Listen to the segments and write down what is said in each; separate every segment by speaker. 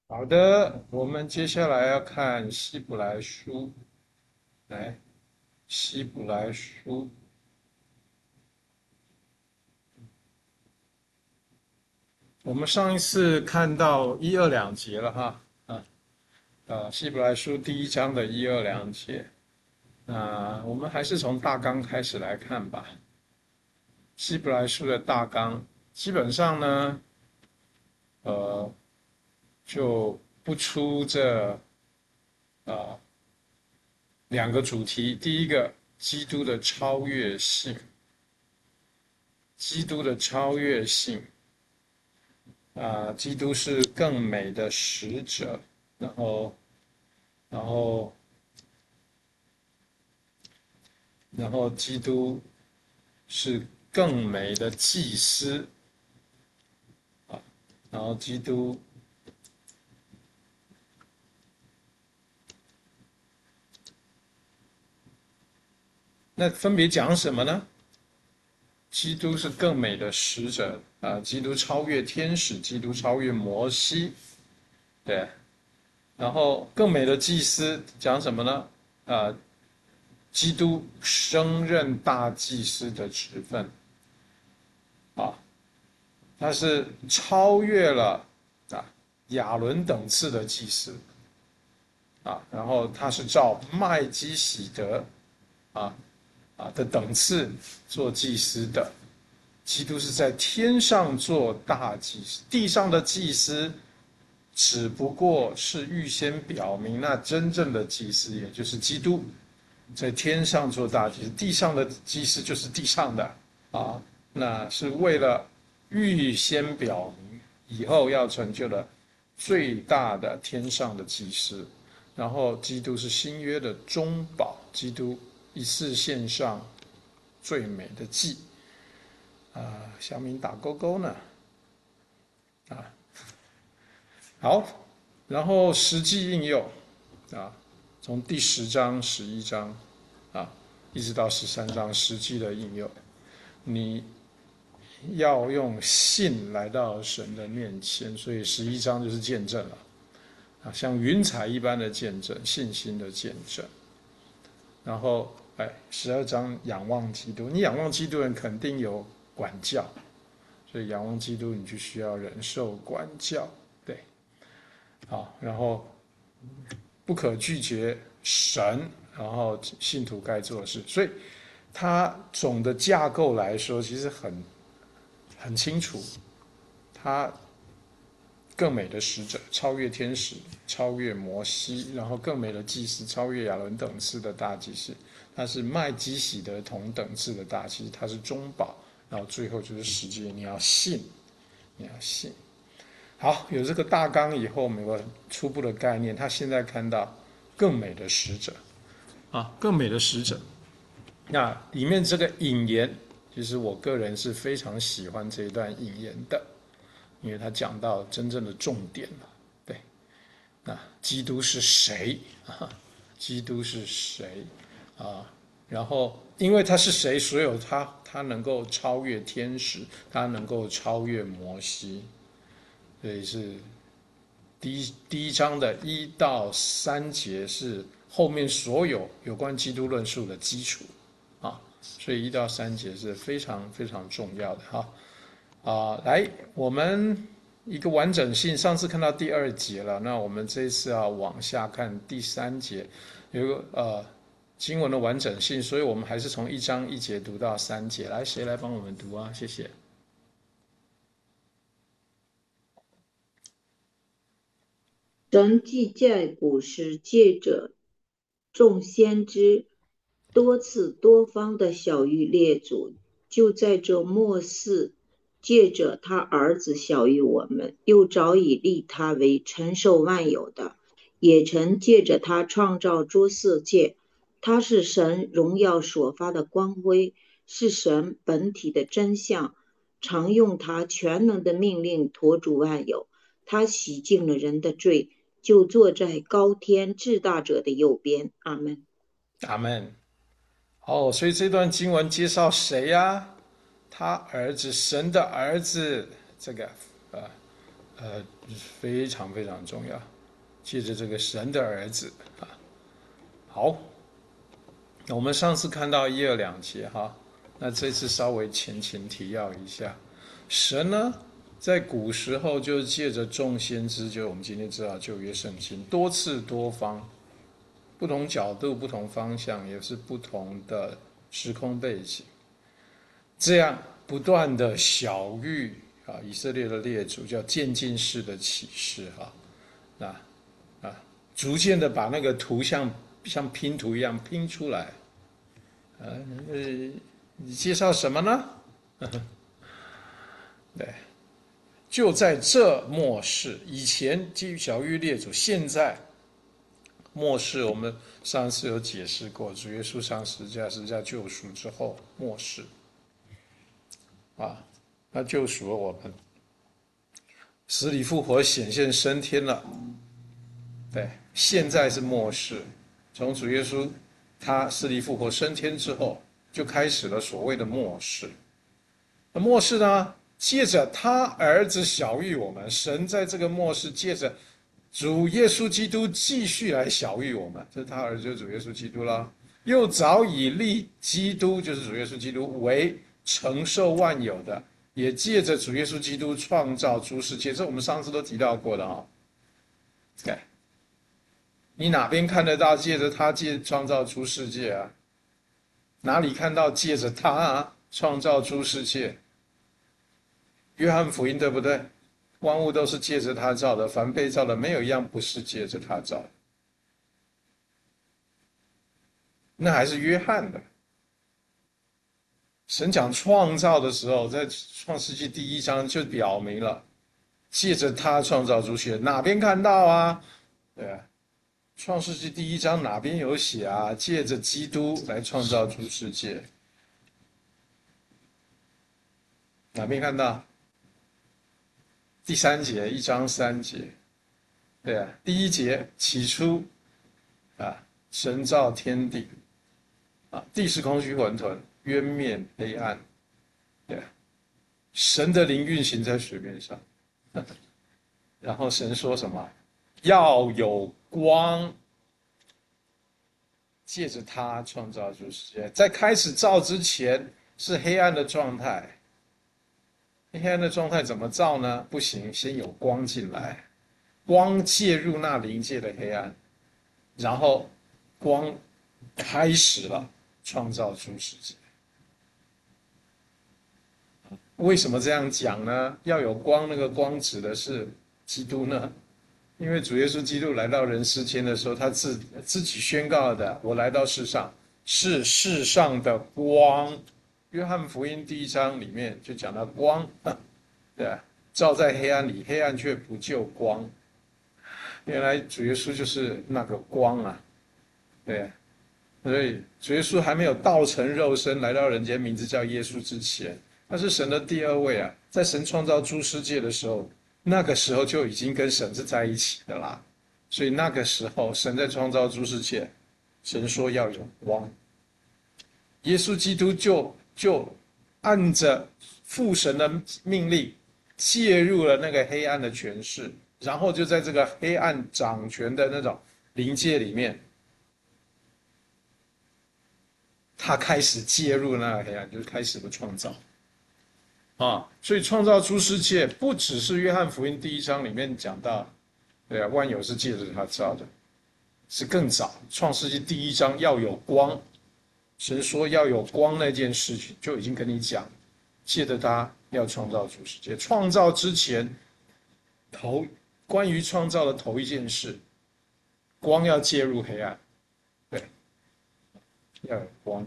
Speaker 1: 好的，我们接下来要看希伯来书。来，希伯来书，我们上一次看到一二两节了哈。希伯来书第一章的一二两节。那我们还是从大纲开始来看吧。希伯来书的大纲基本上呢，呃，就不出这呃两个主题。第一个，基督的超越性，基督的超越性。基督是更美的使者，然后，然后，然后基督是更美的祭司，然后基督，那分别讲什么呢？基督是更美的使者基督超越天使，基督超越摩西，对。然后更美的祭司讲什么呢？基督升任大祭司的职分啊，他是超越了啊亚伦等次的祭司然后他是照麦基喜德啊的等次做祭司的。基督是在天上做大祭司，地上的祭司只不过是预先表明那真正的祭司，也就是基督，在天上做大祭司，地上的祭司就是地上的啊，那是为了预先表明以后要成就的最大的天上的祭司。然后基督是新约的中保，基督一次献上最美的祭小敏打勾勾呢好，然后实际应用从第10章、11章一直到13章实际的应用，你要用信来到神的面前，所以11章就是见证了像云彩一般的见证，信心的见证。然后12章仰望基督，你仰望基督人肯定有管教，所以仰望基督你就需要忍受管教，对。好，然后不可拒绝神，然后信徒该做的事，所以它总的架构来说其实很清楚。它更美的使者超越天使，超越摩西，然后更美的祭司超越亚伦等次的大祭司，他是麦基洗德同等次的大祭司，他是中保，然后最后就是实际你要信，你要信。好，有这个大纲以后，我们有个初步的概念。他现在看到更美的使者更美的使者。那里面这个引言，其实我个人是非常喜欢这一段引言的，因为他讲到真正的重点了。对，那基督是谁基督是谁然后，因为他是谁，所以他能够超越天使，他能够超越摩西，所以是第一章的1到3节是后面所有关基督论述的基础所以1到3节是非常非常重要的来，我们一个完整性，上次看到第2节了，那我们这一次要往下看第3节，有一个经文的完整性，所以我们还是从1章1节读到3节。来，谁来帮我们读啊？谢谢。
Speaker 2: 神既在古时借着众先知多次多方的晓谕列祖，就在这末世借着他儿子晓谕我们，又早已立他为承受万有的，也曾借着他创造诸世界。他是神荣耀所发的光辉，是神本体的真相，常用他全能的命令托住万有。他洗净了人的罪，就坐在高天至大者的右边。阿门。
Speaker 1: 阿门。所以这段经文介绍谁呀他儿子，神的儿子，这个非常非常重要，借着这个神的儿子啊。好，我们上次看到1、2、2节哈，那这次稍微前情提要一下，神呢在古时候就借着众先知，就我们今天知道旧约圣经，多次多方，不同角度、不同方向，也是不同的时空背景，这样不断的晓谕以色列的列祖，叫渐进式的启示逐渐的把那个图像像拼图一样拼出来。你介绍什么呢？对，就在这末世，以前基于晓谕列祖，现在末世，我们上次有解释过，主耶稣上十字架救赎之后，末世他救赎了我们，死里复活，显现升天了。对，现在是末世，从主耶稣他死里复活升天之后，就开始了所谓的末世。那末世呢，借着他儿子晓谕我们，神在这个末世借着主耶稣基督继续来晓谕我们，这是他儿子，就是主耶稣基督了。又早已立基督，就是主耶稣基督为承受万有的，也借着主耶稣基督创造诸世界，这我们上次都提到过的对，你哪边看得到借着他创造出世界啊？哪里看到借着他创造出世界？约翰福音对不对？万物都是借着他造的，凡被造的没有一样不是借着他造的。那还是约翰的。神讲创造的时候，在创世纪第1章就表明了，借着他创造出世界，哪边看到啊？对啊。创世纪第1章哪边有写啊？借着基督来创造出世界，哪边看到？第3节，1章3节，对啊，第1节起初神造天地地是空虚混沌，渊面黑暗，对啊，神的灵运行在水面上，然后神说什么？要有光，借着他创造出世界。在开始造之前是黑暗的状态，黑暗的状态怎么造呢？不行，先有光进来，光介入那灵界的黑暗，然后光开始了创造出世界。为什么这样讲呢？要有光，那个光指的是基督呢？因为主耶稣基督来到人世间的时候，他自己宣告的：“我来到世上是世上的光。”约翰福音第1章里面就讲到光，对啊，照在黑暗里，黑暗却不就光。原来主耶稣就是那个光啊，对啊，所以主耶稣还没有道成肉身来到人间，名字叫耶稣之前，他是神的第2位啊，在神创造诸世界的时候。那个时候就已经跟神是在一起的啦，所以那个时候神在创造诸世界，神说要有光，耶稣基督就按着父神的命令介入了那个黑暗的权势，然后就在这个黑暗掌权的那种灵界里面，他开始介入那个黑暗，就是开始了创造。所以创造出世界不只是约翰福音第1章里面讲到，对啊，万有是借着他造的，是更早，创世纪第1章要有光，神说要有光那件事情就已经跟你讲，借着他要创造出世界。创造之前，关于创造的头一件事，光要介入黑暗，对，要有光。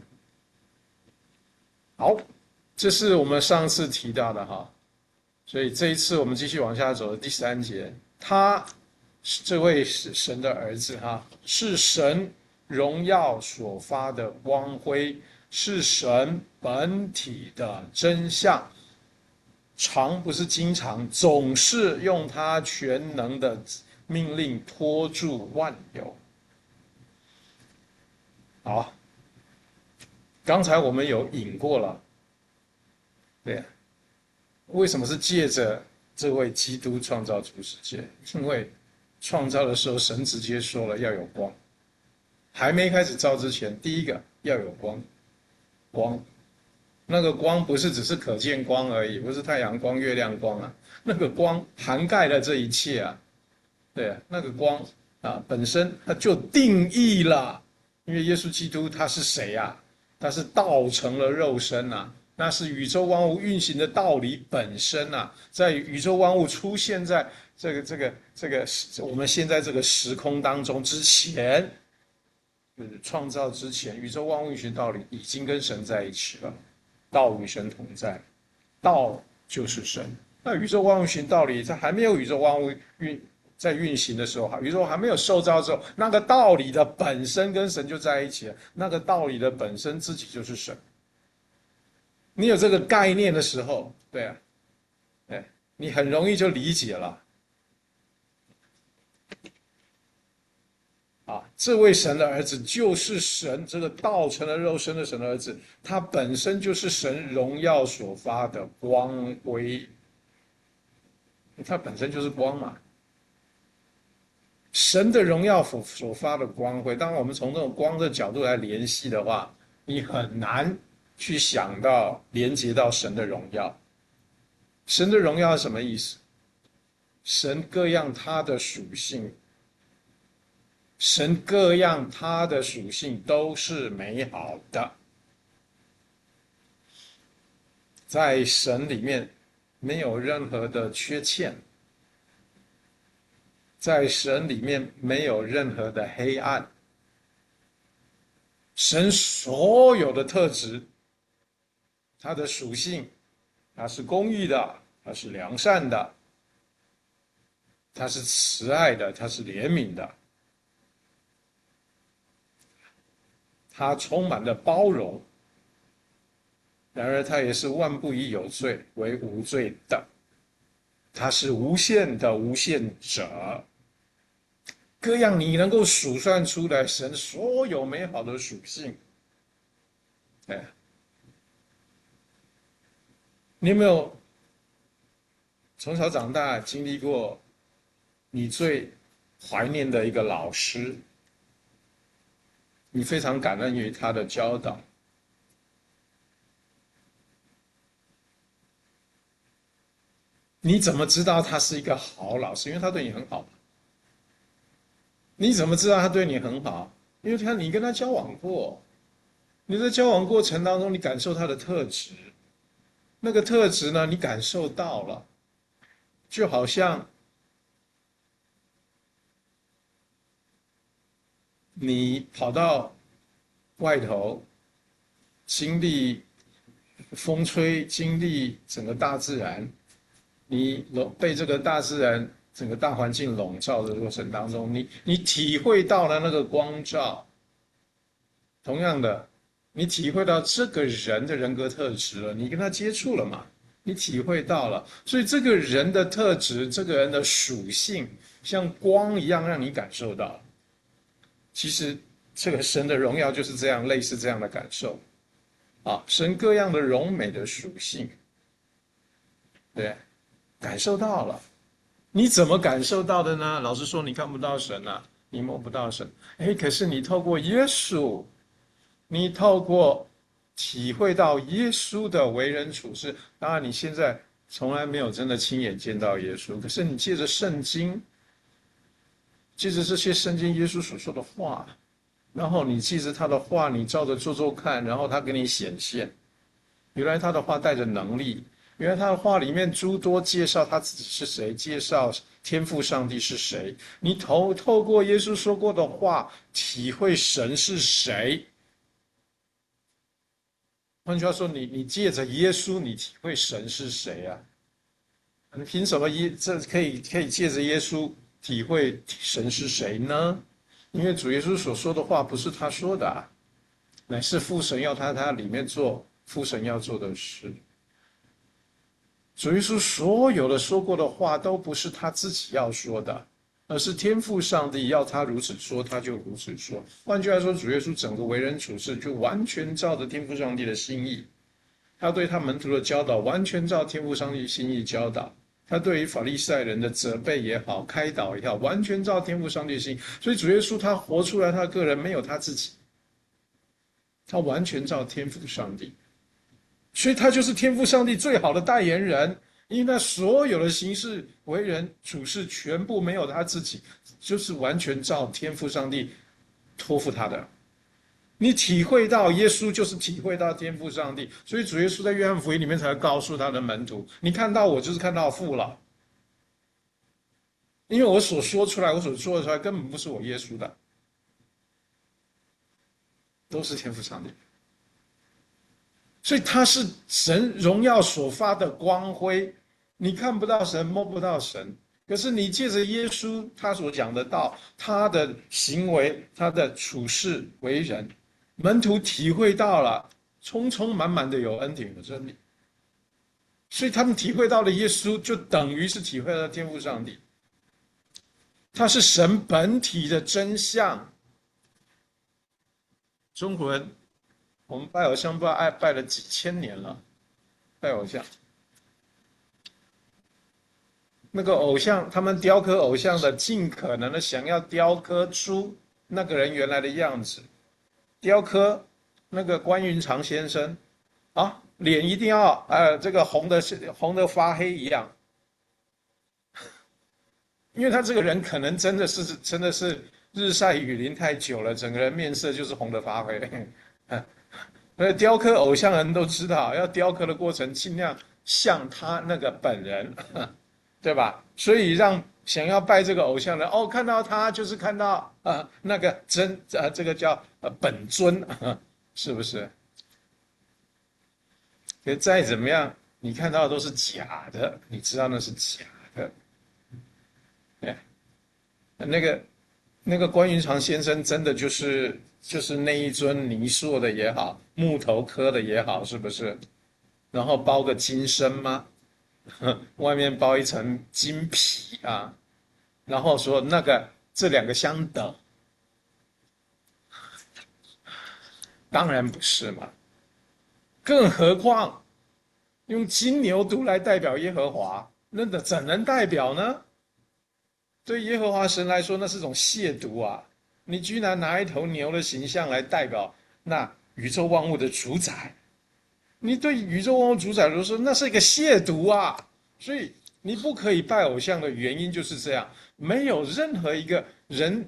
Speaker 1: 好。这是我们上次提到的所以这一次我们继续往下走的第3节，他这位是神的儿子是神荣耀所发的光辉，是神本体的真相，常不是经常，总是用他全能的命令托住万有。好，刚才我们有引过了。对，为什么是借着这位基督创造出世界，因为创造的时候神直接说了要有光，还没开始造之前，第一个要有光，光。那个光不是只是可见光而已，不是太阳光、月亮光啊，那个光涵盖了这一切啊，对啊，那个光啊本身它就定义了，因为耶稣基督他是谁啊？他是道成了肉身啊，那是宇宙万物运行的道理本身啊，在宇宙万物出现在这个我们现在这个时空当中之前，就是创造之前，宇宙万物运行道理已经跟神在一起了。道与神同在，道就是神。那宇宙万物行道理，在还没有宇宙万物在运行的时候，宇宙还没有受造之后，那个道理的本身跟神就在一起了。那个道理的本身自己就是神。你有这个概念的时候，对啊，对，你很容易就理解了。啊，这位神的儿子就是神，这个道成了肉身的神的儿子，他本身就是神荣耀所发的光辉，他本身就是光嘛。神的荣耀所发的光辉，当然我们从这种光的角度来联系的话，你很难去想到连接到神的荣耀。神的荣耀是什么意思？神各样他的属性。神各样他的属性都是美好的，在神里面没有任何的缺陷，在神里面没有任何的黑暗。神所有的特质，他的属性，他是公义的，他是良善的，他是慈爱的，他是怜悯的。他充满了包容，然而他也是万不以有罪为无罪的，他是无限的无限者。各样你能够数算出来神所有美好的属性，你有没有从小长大经历过你最怀念的一个老师？你非常感恩于他的教导。你怎么知道他是一个好老师？因为他对你很好。你怎么知道他对你很好？因为你跟他交往过，你在交往过程当中，你感受他的特质，那个特质呢，你感受到了，就好像你跑到外头，经历风吹，经历整个大自然，你被这个大自然整个大环境笼罩的过程当中，你体会到了那个光照。同样的，你体会到这个人的人格特质了，你跟他接触了嘛？你体会到了，所以这个人的特质，这个人的属性，像光一样让你感受到。其实这个神的荣耀就是这样，类似这样的感受啊，神各样的荣美的属性，对，感受到了。你怎么感受到的呢？老实说，你看不到神啊，你摸不到神。可是你透过耶稣，你透过体会到耶稣的为人处事，当然你现在从来没有真的亲眼见到耶稣，可是你借着圣经，借着这些圣经耶稣所说的话，然后你记着他的话，你照着做做看，然后他给你显现，原来他的话带着能力，原来他的话里面诸多介绍他自己是谁，介绍天父上帝是谁，你透过耶稣说过的话，体会神是谁。换句话说，你借着耶稣，你体会神是谁啊？你凭什么这可以借着耶稣体会神是谁呢？因为主耶稣所说的话不是他说的啊，乃是父神要他里面做父神要做的事。主耶稣所有的说过的话都不是他自己要说的，而是天父上帝要他如此说，他就如此说。换句话说，主耶稣整个为人处事就完全照着天父上帝的心意，他对他门徒的教导完全照天父上帝心意教导， 他对于法利赛人的责备也好，开导也好，完全照天父上帝的心。所以主耶稣他活出来，他个人没有他自己，他完全照天父上帝。所以他就是天父上帝最好的代言人，因为他所有的行事为人处事全部没有他自己，就是完全照天父上帝托付他的。你体会到耶稣就是体会到天父上帝，所以主耶稣在约翰福音里面才告诉他的门徒：你看到我就是看到父了，因为我所说出来，我所做出来根本不是我耶稣的，都是天父上帝。所以他是神荣耀所发的光辉，你看不到神，摸不到神，可是你借着耶稣他所讲的道，他的行为，他的处事为人，门徒体会到了，充充满满的有恩典有真理，所以他们体会到了耶稣，就等于是体会到天父上帝，他是神本体的真相。中国人我们拜偶像不知道拜了几千年了，拜偶像。那个偶像，他们雕刻偶像的，尽可能的想要雕刻出那个人原来的样子。雕刻那个关云长先生啊，脸一定要这个红的发黑一样，因为他这个人可能真的是日晒雨淋太久了，整个人面色就是红的发黑。雕刻偶像的人都知道，要雕刻的过程尽量像他那个本人，对吧？所以让想要拜这个偶像的看到他就是看到那个这个叫本尊，是不是？可再怎么样，你看到的都是假的，你知道那是假的。那个关云长先生真的就是那一尊泥塑的也好，木头刻的也好，是不是？然后包个金身吗？外面包一层金皮啊，然后说这两个相等，当然不是嘛。更何况用金牛犊来代表耶和华，那怎能代表呢？对耶和华神来说，那是种亵渎啊！你居然拿一头牛的形象来代表那宇宙万物的主宰，你对宇宙万物主宰来说，那是一个亵渎啊！所以你不可以拜偶像的原因就是这样，没有任何一个人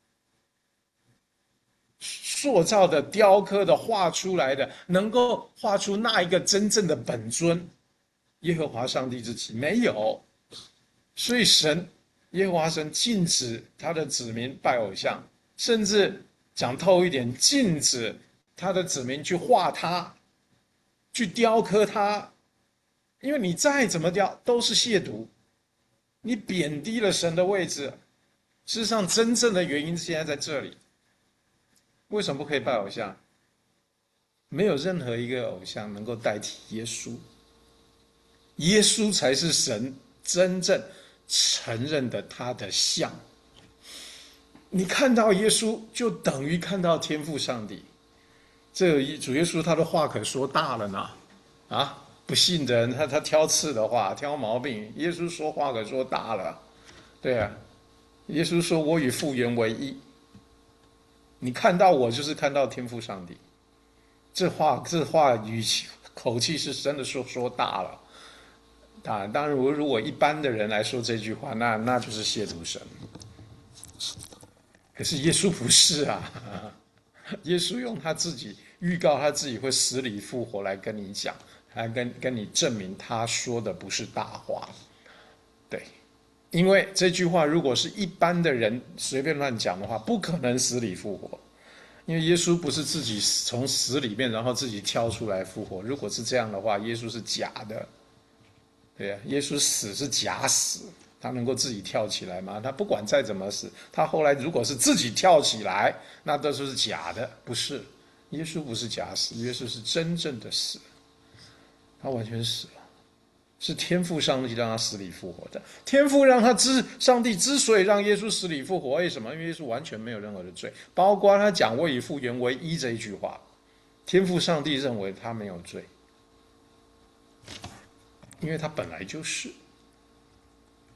Speaker 1: 塑造的、雕刻的、画出来的，能够画出那一个真正的本尊耶和华上帝自己，没有。所以耶和华神禁止他的子民拜偶像，甚至讲透一点，禁止他的子民去画他，去雕刻他，因为你再怎么雕都是亵渎，你贬低了神的位置。事实上，真正的原因现在在这里。为什么不可以拜偶像？没有任何一个偶像能够代替耶稣，耶稣才是神真正承认的他的像。你看到耶稣，就等于看到天父上帝。这个主耶稣他的话可说大了呢，不信的人他挑刺的话，挑毛病。耶稣说话可说大了，对啊，耶稣说我与父原为一。你看到我就是看到天父上帝。这话语气口气是真的说大了。当然如果一般的人来说这句话，那就是亵渎神。可是耶稣不是啊，耶稣用他自己预告他自己会死里复活来跟你讲，来跟你证明他说的不是大话。对，因为这句话如果是一般的人随便乱讲的话，不可能死里复活。因为耶稣不是自己从死里面然后自己跳出来复活，如果是这样的话，耶稣是假的。对啊，耶稣死是假死，他能够自己跳起来吗？他不管再怎么死，他后来如果是自己跳起来，那都是假的，不是。耶稣不是假死，耶稣是真正的死，他完全死了，是天父上帝让他死里复活的。天父让上帝之所以让耶稣死里复活，为什么？因为耶稣完全没有任何的罪，包括他讲我与父原为一这一句话，天父上帝认为他没有罪。因为他本来就是，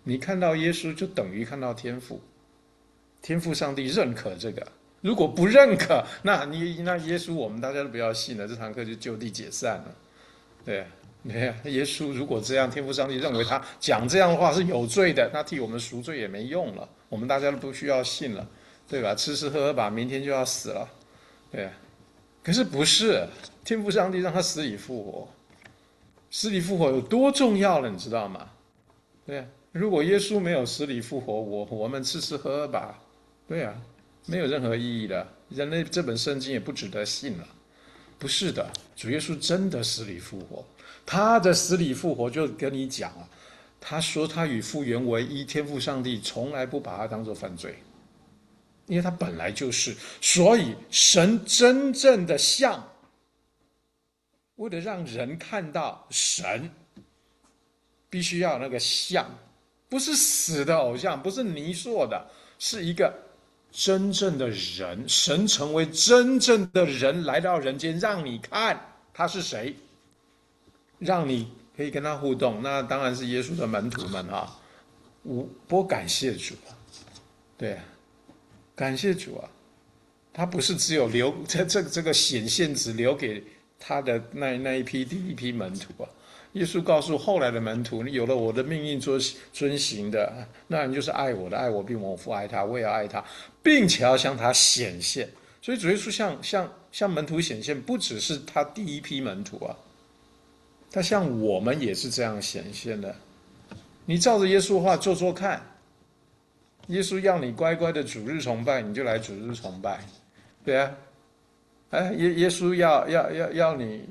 Speaker 1: 你看到耶稣就等于看到天父，天父上帝认可这个。如果不认可，那耶稣我们大家都不要信了，这堂课就就地解散了。对啊，对啊，耶稣如果这样，天父上帝认为他讲这样的话是有罪的，那替我们赎罪也没用了，我们大家都不需要信了，对吧？吃吃喝喝吧，明天就要死了，对啊。可是不是，天父上帝让他死里复活，死里复活有多重要了，你知道吗？对啊，如果耶稣没有死里复活，我们吃吃喝喝吧，对啊，没有任何意义的，人类这本圣经也不值得信了。不是的，主耶稣真的死里复活，他的死里复活就跟你讲了，他说他与父原为一，天父上帝从来不把他当作犯罪，因为他本来就是，所以神真正的像，为了让人看到神，必须要有那个像，不是死的偶像，不是泥塑的，是一个真正的人，神成为真正的人来到人间，让你看他是谁，让你可以跟他互动。那当然是耶稣的门徒们啊，多感谢主啊，对啊，感谢主啊，他不是只有留这个显现只留给他的那一批第一批门徒啊。耶稣告诉后来的门徒：“你有了我的命令遵行的，那你就是爱我的，爱我并我父爱他，我也要爱他，并且要向他显现。”所以主耶稣向门徒显现，不只是他第一批门徒啊，他向我们也是这样显现的。你照着耶稣的话做做看，耶稣要你乖乖的主日崇拜，你就来主日崇拜，对啊。耶稣要你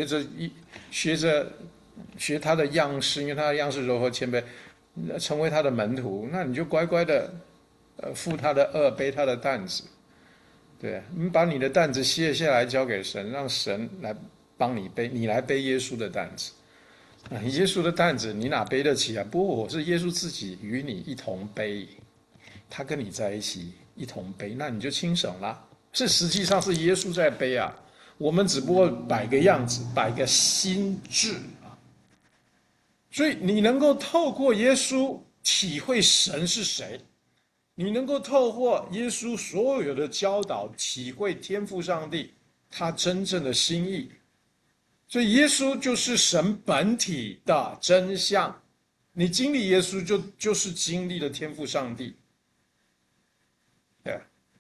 Speaker 1: 学他的样式，因为他的样式柔和谦卑，成为他的门徒，那你就乖乖的负他的恶，背他的担子，对，你把你的担子卸下来交给神，让神来帮你背，你来背耶稣的担子。耶稣的担子你哪背得起啊？不过我是耶稣自己与你一同背，他跟你在一起一同背，那你就轻省了。是实际上是耶稣在背啊，我们只不过摆个样子，摆个心智啊。所以你能够透过耶稣体会神是谁，你能够透过耶稣所有的教导体会天父上帝他真正的心意。所以耶稣就是神本体的真相，你经历耶稣就是经历了天父上帝。对。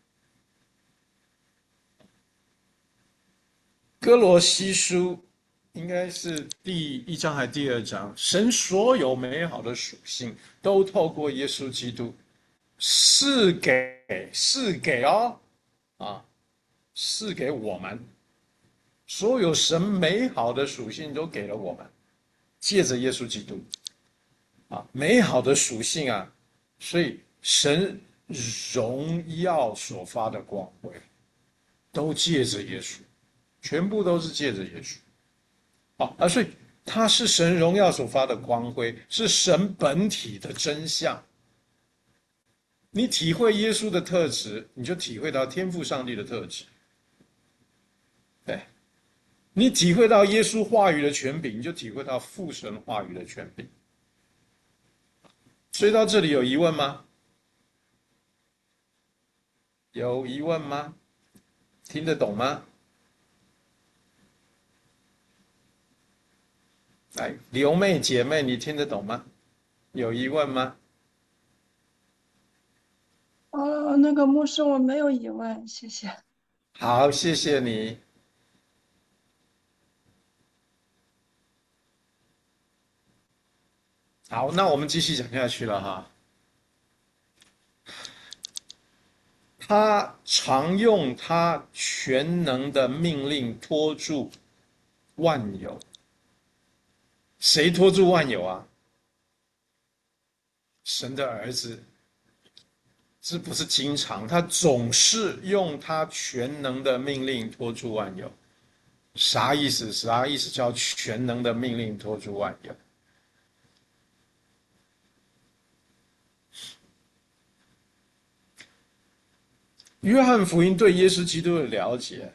Speaker 1: 哥罗西书应该是第1章还是第2章？神所有美好的属性都透过耶稣基督赐给我们，所有神美好的属性都给了我们，借着耶稣基督啊，美好的属性啊，所以神荣耀所发的光辉都借着耶稣。全部都是借着耶稣，所以他是神荣耀所发的光辉，是神本体的真相。你体会耶稣的特质，你就体会到天父上帝的特质。对，你体会到耶稣话语的权柄，你就体会到父神话语的权柄。所以到这里有疑问吗？有疑问吗？听得懂吗？来，刘妹姐妹，你听得懂吗？有疑问吗？
Speaker 3: 那个牧师，我没有疑问，谢谢。
Speaker 1: 好，谢谢你。好，那我们继续讲下去了哈。他常用他全能的命令托住万有。谁托住万有啊？神的儿子。这不是经常，他总是用他全能的命令托住万有。啥意思？啥意思叫全能的命令托住万有？约翰福音对耶稣基督的了解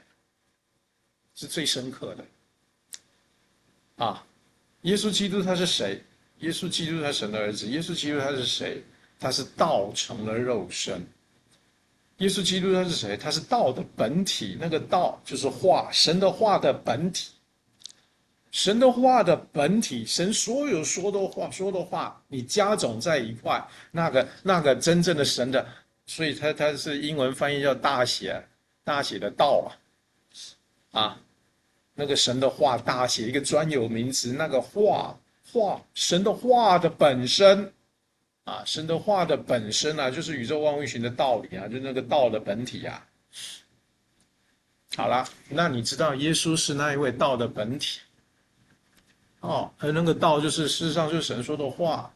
Speaker 1: 是最深刻的啊！耶稣基督他是谁？ 耶稣基督他是神的儿子，耶稣基督他是谁？他是道成了肉身。耶稣基督他是谁？他是道的本体，那个道就是话，神的话的本体。神的话的本体，神所有说的话，你加总在一块，那个真正的神的，所以它是英文翻译叫大写的道啊，那个神的话大写一个专有名词，那个话神的话的本身啊，神的话的本身啊，就是宇宙万物学的道理啊，就那个道的本体啊。好了，那你知道耶稣是那一位道的本体。而那个道就是事实上就是神说的话，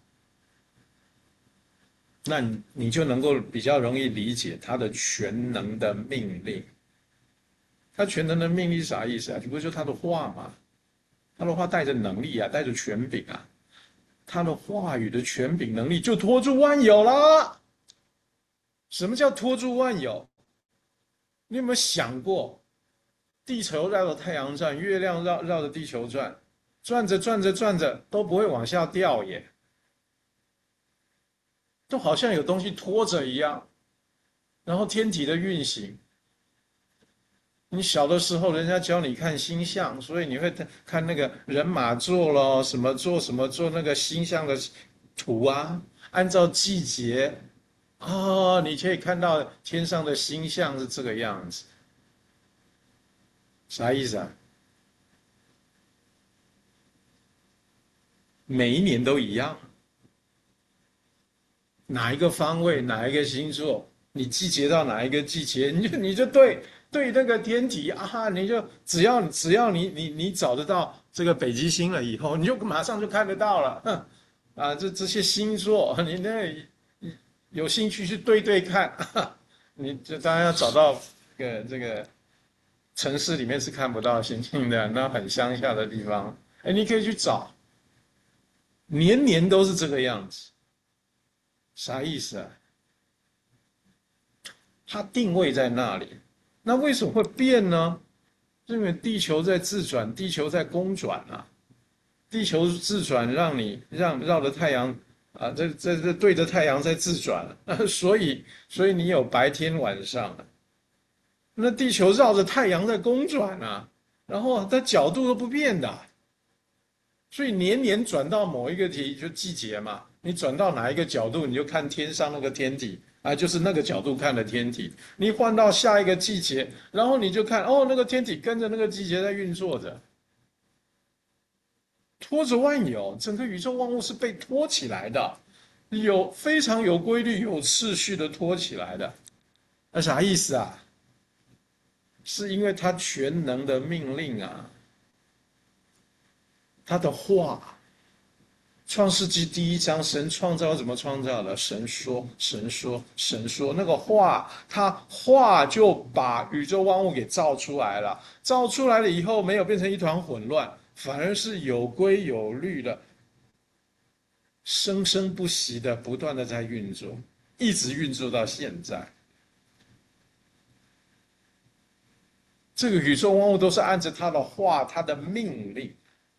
Speaker 1: 那你就能够比较容易理解他的全能的命令。他全能的命令是啥意思啊？不就他的话吗？他的话带着能力啊，带着权柄啊，他的话语的权柄能力就托住万有了。什么叫托住万有？你有没有想过，地球绕着太阳转，月亮绕着地球转，转着都不会往下掉耶，都好像有东西拖着一样。然后天体的运行，你小的时候人家教你看星象，所以你会看那个人马座咯，什么座那个星象的图啊，按照季节你可以看到天上的星象是这个样子。啥意思啊？每一年都一样，哪一个方位，哪一个星座，你季节到哪一个季节，你就对那个天体啊，你就只要你找得到这个北极星了以后，你就马上就看得到了。这些星座，你那有兴趣去对看，你就当然要找到这个城市里面是看不到星星的，那很乡下的地方，你可以去找，年年都是这个样子。啥意思啊？它定位在那里，那为什么会变呢？因为地球在自转，地球在公转啊。地球自转，让绕着太阳啊，这对着太阳在自转，所以你有白天晚上。那地球绕着太阳在公转啊，然后它角度都不变的，所以年年转到某一个就季节嘛，你转到哪一个角度，你就看天上那个天体啊，就是那个角度看的天体。你换到下一个季节，然后你就看那个天体跟着那个季节在运作着，拖着万有，整个宇宙万物是被拖起来的，非常有规律、有秩序的拖起来的。那啥意思啊？是因为他全能的命令啊，他的话。创世纪第1章，神创造怎么创造的？神说，那个话，他话就把宇宙万物给造出来了。造出来了以后，没有变成一团混乱，反而是有规有律的，生生不息的，不断的在运作，一直运作到现在。这个宇宙万物都是按照他的话，他的命令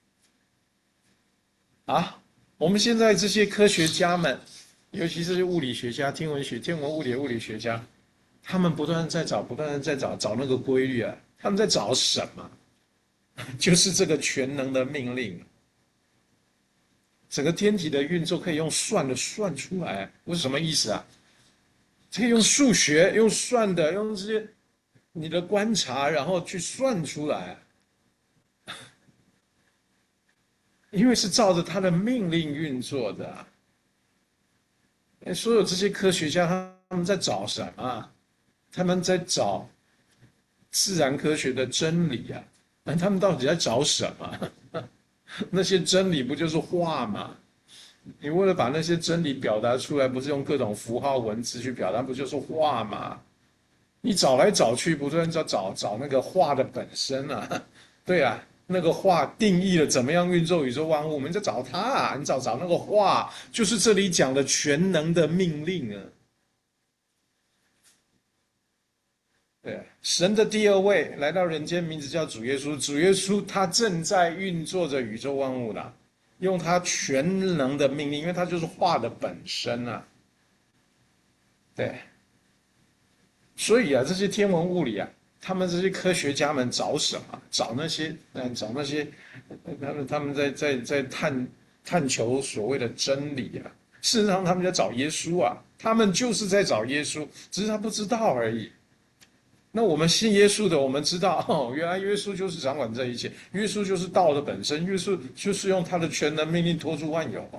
Speaker 1: 啊。我们现在这些科学家们，尤其是物理学家、天文物理的物理学家，他们不断在找那个规律啊。他们在找什么？就是这个全能的命令。整个天体的运作可以用算出来，我是什么意思啊？可以用数学、用算的、用这些你的观察，然后去算出来。因为是照着他的命令运作的。所有这些科学家他们在找什么？他们在找自然科学的真理啊。他们到底在找什么？那些真理不就是话吗？你为了把那些真理表达出来，不是用各种符号文字去表达，不就是话吗？你找来找去，不断在找那个话的本身啊。对啊，那个话定义了怎么样运作宇宙万物，我们在找它啊。你找那个话，就是这里讲的全能的命令啊。对，神的第2位来到人间，名字叫主耶稣。主耶稣他正在运作着宇宙万物的。 用他全能的命令，因为他就是话的本身啊。对，所以啊，这些天文物理啊，他们这些科学家们找什么？找那些，找那些，他们在探求所谓的真理啊。事实上，他们在找耶稣啊，他们就是在找耶稣，只是他不知道而已。那我们信耶稣的，我们知道哦，原来耶稣就是掌管这一切，耶稣就是道的本身，耶稣就是用他的全能命令托住万有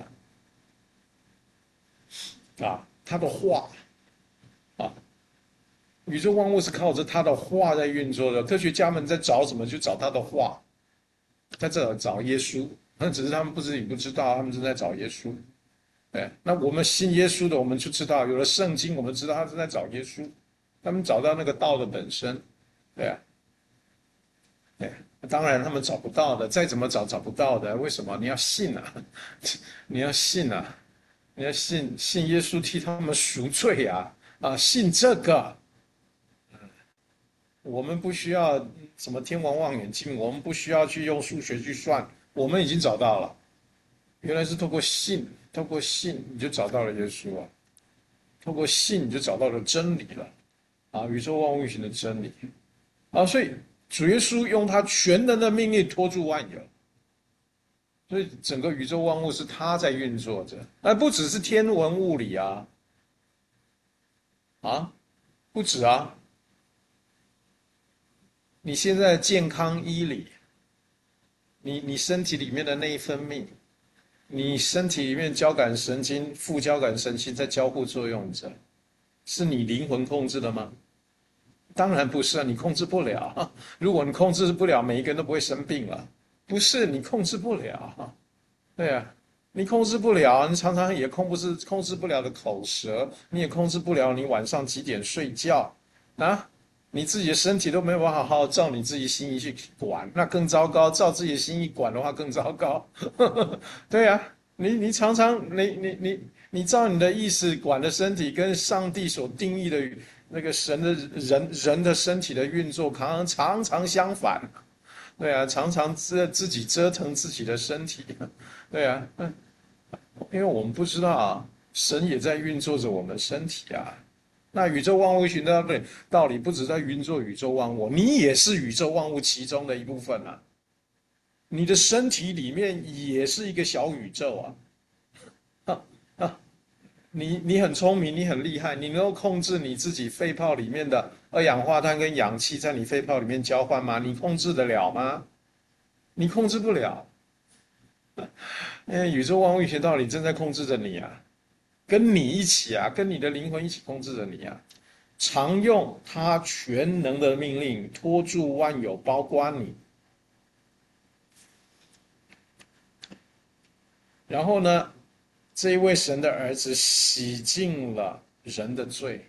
Speaker 1: 啊，他的话啊，宇宙万物是靠着他的话在运作的。科学家们在找什么？就找他的话，在这找耶稣。那只是他们不知道，他们正在找耶稣。哎，那我们信耶稣的，我们就知道有了圣经，我们知道他正在找耶稣，他们找到那个道的本身。对啊，对，当然他们找不到的，再怎么找不到的，为什么？你要信啊，你要信啊，你要信耶稣替他们赎罪啊，信这个。我们不需要什么天文望远镜，我们不需要去用数学去算，我们已经找到了。原来是透过信，透过信你就找到了耶稣啊，透过信你就找到了真理了啊，宇宙万物运行的真理啊，所以主耶稣用他全能的命令托住万有，所以整个宇宙万物是他在运作着，而不只是天文物理啊，不止啊，你现在健康医理，你身体里面的内分泌。你身体里面交感神经、副交感神经在交互作用着，是你灵魂控制的吗？当然不是啊，你控制不了。如果你控制不了，每一个人都不会生病了。不是你控制不了，对啊，你控制不了，你常常也控制不了的口舌，你也控制不了你晚上几点睡觉啊，你自己的身体都没有办法好好照你自己心意去管，那更糟糕。照自己的心意管的话更糟糕。对啊，你常常你照你的意思管的身体，跟上帝所定义的那个神的人的身体的运作，常常相反。对啊，常常自己折腾自己的身体。对啊，因为我们不知道啊，神也在运作着我们身体啊。那宇宙万物寻的道理不只在运作宇宙万物，你也是宇宙万物其中的一部分啊。你的身体里面也是一个小宇宙啊。啊啊！你很聪明，你很厉害，你能够控制你自己肺泡里面的二氧化碳跟氧气在你肺泡里面交换吗？你控制得了吗？你控制不了。因为宇宙万物运行道理正在控制着你啊，跟你一起啊，跟你的灵魂一起控制着你啊。常用他全能的命令托住万有，包括你。然后呢，这一位神的儿子洗净了人的罪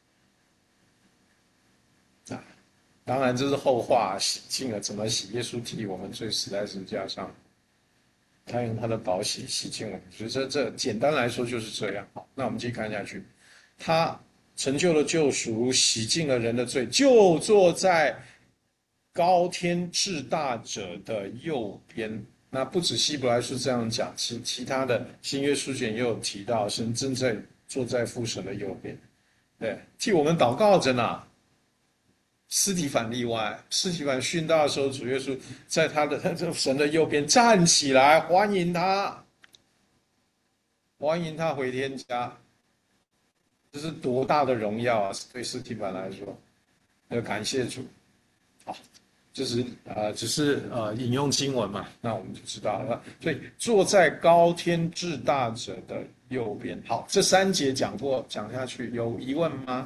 Speaker 1: 啊。当然这是后话，洗净了怎么洗？耶稣替我们罪死在十字架上，他用他的宝血洗净我们。所以这简单来说就是这样。好，那我们继续看下去，他成就了救赎，洗净了人的罪，就坐在高天至大者的右边。那不止希伯来书这样讲，其他的新约书卷也有提到，神正在坐在父神的右边，对，替我们祷告着呢。司提反例外，司提反殉道的时候，主耶稣在他的神的右边站起来，欢迎他，欢迎他回天家。这是多大的荣耀啊！对司提反来说，要感谢主。好，就是只是引用经文嘛，那我们就知道了。所以坐在高天至大者的右边。好，这三节讲下去，有疑问吗？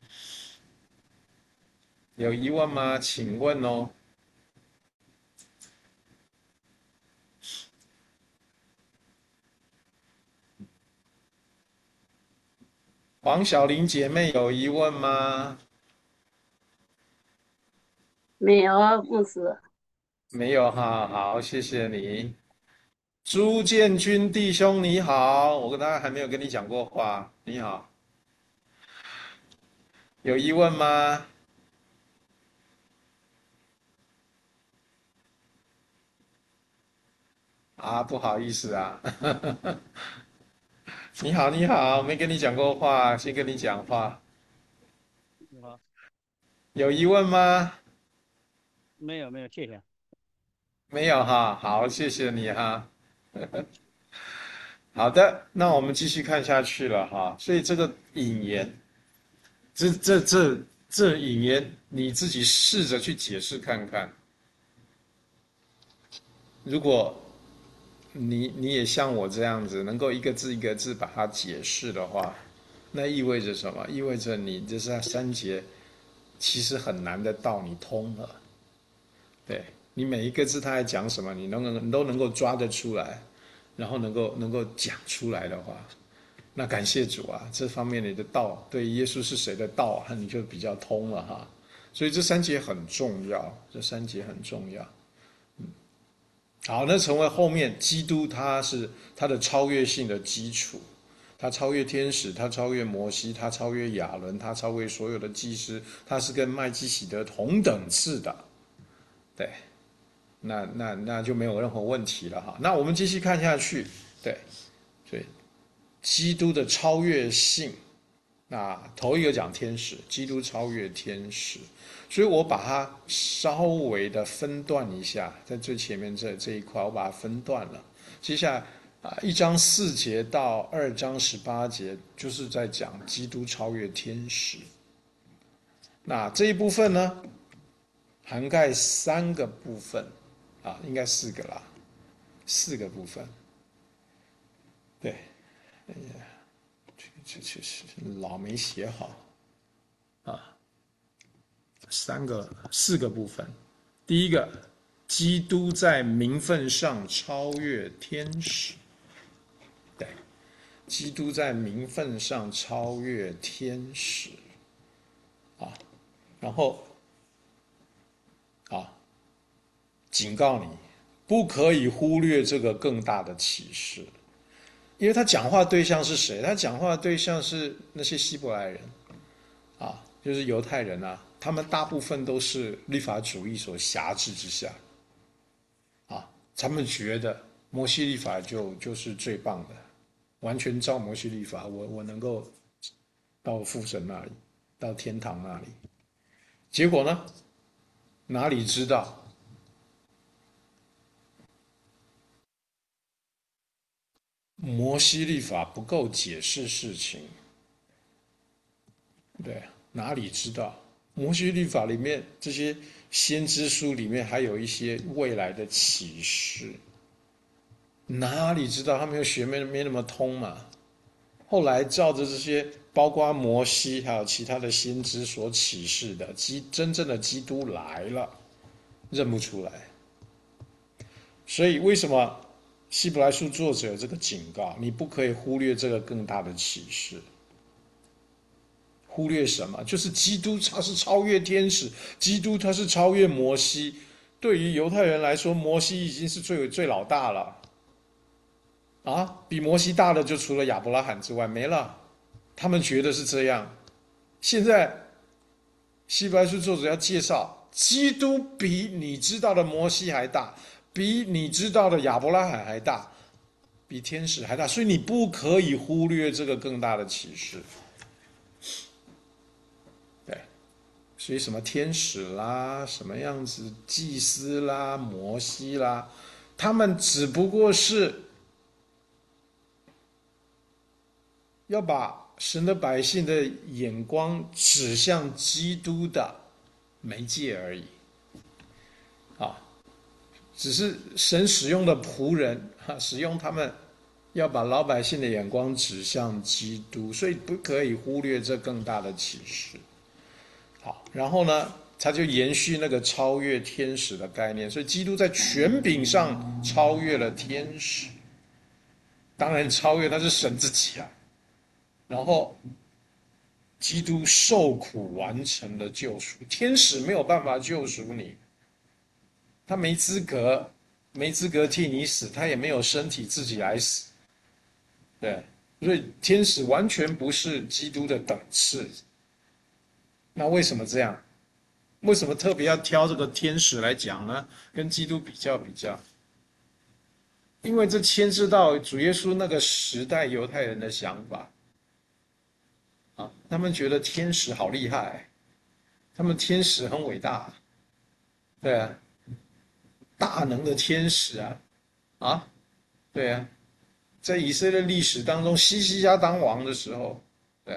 Speaker 1: 有疑问吗？请问哦。黄小玲姐妹有疑问吗？
Speaker 4: 没有啊，牧师。
Speaker 1: 没有哈，好，谢谢你。朱建军弟兄你好，我跟他还没有跟你讲过话，你好，有疑问吗？ 啊，不好意思啊。你好，你好，没跟你讲过话，先跟你讲话。
Speaker 5: 你好，
Speaker 1: 有疑问吗？
Speaker 5: 没有没有，谢谢。
Speaker 1: 没有哈，好，谢谢你哈。好的，那我们继续看下去了哈。所以这个引言，这引言，你自己试着去解释看看。如果你也像我这样子，能够一个字一个字把它解释的话，那意味着什么？意味着你这三节其实很难的道你通了。对，你每一个字他在讲什么，你都能够抓得出来，然后能够讲出来的话，那感谢主啊，这方面你的道对耶稣是谁的道啊，你就比较通了哈。所以这三节很重要，这三节很重要。好，那成为后面基督他是他的超越性的基础，他超越天使，他超越摩西，他超越亚伦，他超越所有的祭司，他是跟麦基洗德同等次的，对，那就没有任何问题了哈。那我们继续看下去，对，所以基督的超越性，那头一个讲天使，基督超越天使，所以我把它稍微的分段一下，在最前面这一块我把它分段了。接下来1章4节到2章18节，就是在讲基督超越天使。那这一部分呢，涵盖3个部分啊，应该4个啦，4个部分。对，哎呀，这老没写好啊。4个部分。第一个，基督在名分上超越天使。对，基督在名分上超越天使。啊，然后警告你，不可以忽略这个更大的启示，因为他讲话对象是谁？他讲话对象是那些希伯来人，就是犹太人啊，他们大部分都是律法主义所辖制之下，他们觉得摩西律法就是最棒的，完全照摩西律法，我能够到父神那里，到天堂那里。结果呢，哪里知道？摩西律法不够解释事情，对，哪里知道？摩西律法里面这些先知书里面还有一些未来的启示，哪里知道？他们又学没那么通嘛。后来照着这些，包括摩西还有其他的先知所启示的，真正的基督来了，认不出来。所以为什么希伯来书作者有这个警告？你不可以忽略这个更大的启示。忽略什么？就是基督他是超越天使，基督他是超越摩西。对于犹太人来说，摩西已经是最老大了，比摩西大的就除了亚伯拉罕之外没了。他们觉得是这样。现在希伯来书作者要介绍，基督比你知道的摩西还大，比你知道的亚伯拉罕还大，比天使还大，所以你不可以忽略这个更大的启示。所以什么天使啦，什么样子祭司啦，摩西啦，他们只不过是要把神的百姓的眼光指向基督的媒介而已，只是神使用的仆人，使用他们要把老百姓的眼光指向基督，所以不可以忽略这更大的启示。好，然后呢，他就延续那个超越天使的概念，所以基督在权柄上超越了天使，当然超越他是神自己啊。然后，基督受苦完成了救赎，天使没有办法救赎你，他没资格替你死，他也没有身体自己来死，对，所以天使完全不是基督的等次。那为什么这样？为什么特别要挑这个天使来讲呢？跟基督比较？ 因为这牵涉到主耶稣那个时代犹太人的想法啊，他们觉得天使好厉害，他们天使很伟大，对啊，大能的天使啊，对啊，在以色列历史当中，西西家当王的时候，对，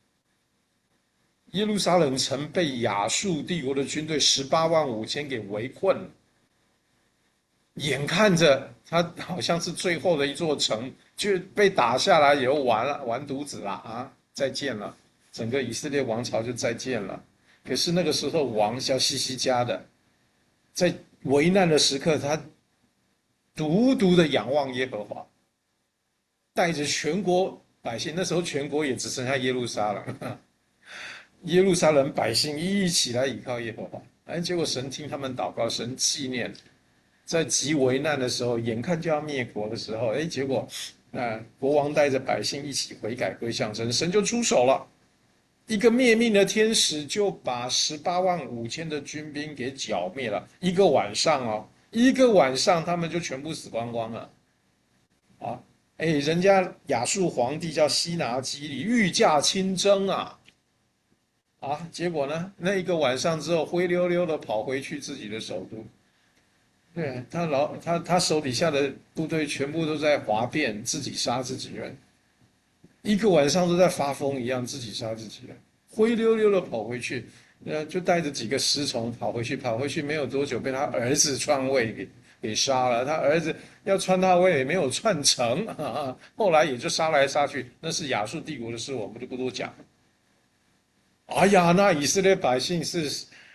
Speaker 1: 耶路撒冷城被亚述帝国的军队185000给围困了，眼看着他好像是最后的一座城就被打下来以后完了，完犊子了啊！再见了，整个以色列王朝就再见了。可是那个时候王叫西西家的，在危难的时刻，他独独的仰望耶和华，带着全国百姓，那时候全国也只剩下耶路撒冷，耶路撒冷百姓一起来倚靠耶和华。哎，结果神听他们祷告，神纪念，在极危难的时候，眼看就要灭国的时候，哎，结果，国王带着百姓一起悔改归向神，神就出手了，一个灭命的天使就把185000的军兵给剿灭了，一个晚上哦，一个晚上他们就全部死光光了，啊，哎，人家亚述皇帝叫西拿基立，御驾亲征啊。结果呢？那一个晚上之后，灰溜溜的跑回去自己的首都。对，他手底下的部队全部都在哗变，自己杀自己人，一个晚上都在发疯一样，自己杀自己人，灰溜溜的跑回去，就带着几个侍从跑回去没有多久，被他儿子篡位给杀了。他儿子要篡他位也没有篡成，后来也就杀来杀去，那是亚述帝国的事，我们就不多讲。哎呀，那以色列百姓是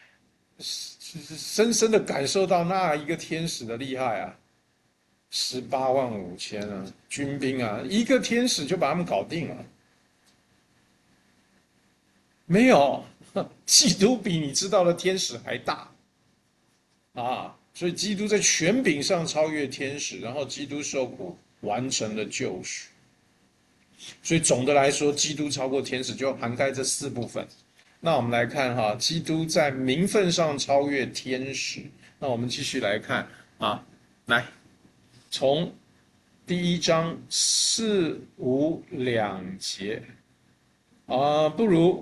Speaker 1: 深深的感受到那一个天使的厉害啊！185000啊，军兵啊，一个天使就把他们搞定了。没有，基督比你知道的天使还大啊！所以基督在权柄上超越天使，然后基督受苦完成了救赎。所以总的来说，基督超过天使，就涵盖这4部分。那我们来看哈，基督在名分上超越天使。那我们继续来看来从第1章4、5、2节不如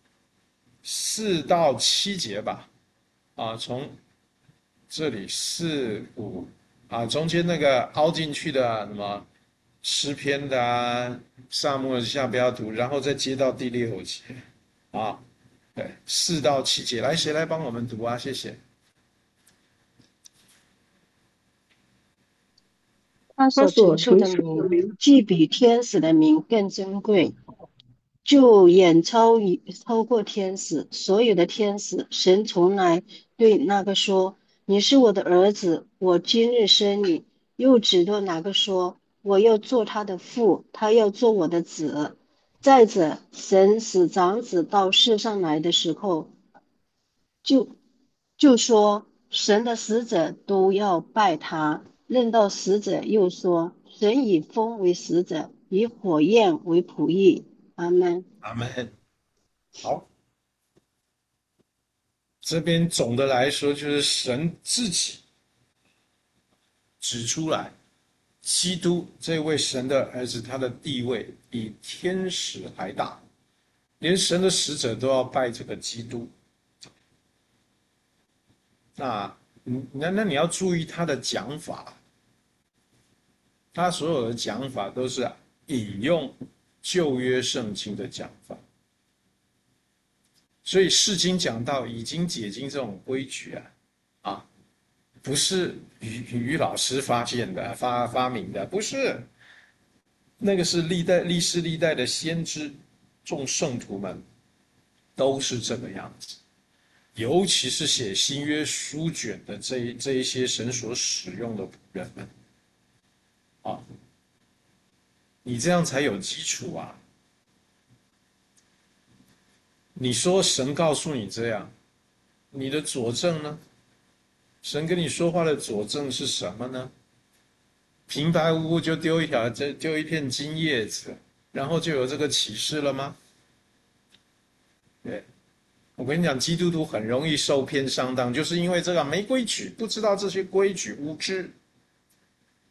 Speaker 1: 4到7节吧从这里4、5中间那个凹进去的什么诗篇的撒母耳记下不要读，然后再接到第6节对，4到7节，来，谁来帮我们读啊？谢谢。
Speaker 6: 他所陈述的名，既比天使的名更珍贵，就远超过天使。所有的天使，神从来对那个说：“你是我的儿子，我今日生你。”又指着哪个说：“我要做他的父，他要做我的子。”再者，神使长子到世上来的时候，就说神的使者都要拜他。论到使者，又说神以风为使者，以火焰为仆役。阿们。
Speaker 1: 阿们。好，这边总的来说就是神自己指出来，基督这位神的儿子，他的地位比天使还大，连神的使者都要拜这个基督。那你要注意他的讲法，他所有的讲法都是引用旧约圣经的讲法，所以释经讲到已经解经这种规矩不是于老师发现的、发明的，不是，那个是历世历代的先知、众圣徒们都是这个样子。尤其是写新约书卷的这一些神所使用的仆人们你这样才有基础啊！你说神告诉你这样，你的佐证呢？神跟你说话的佐证是什么呢？平白无故就丢一片金叶子，然后就有这个启示了吗？对。我跟你讲，基督徒很容易受骗上当，就是因为这个没规矩，不知道这些规矩，无知。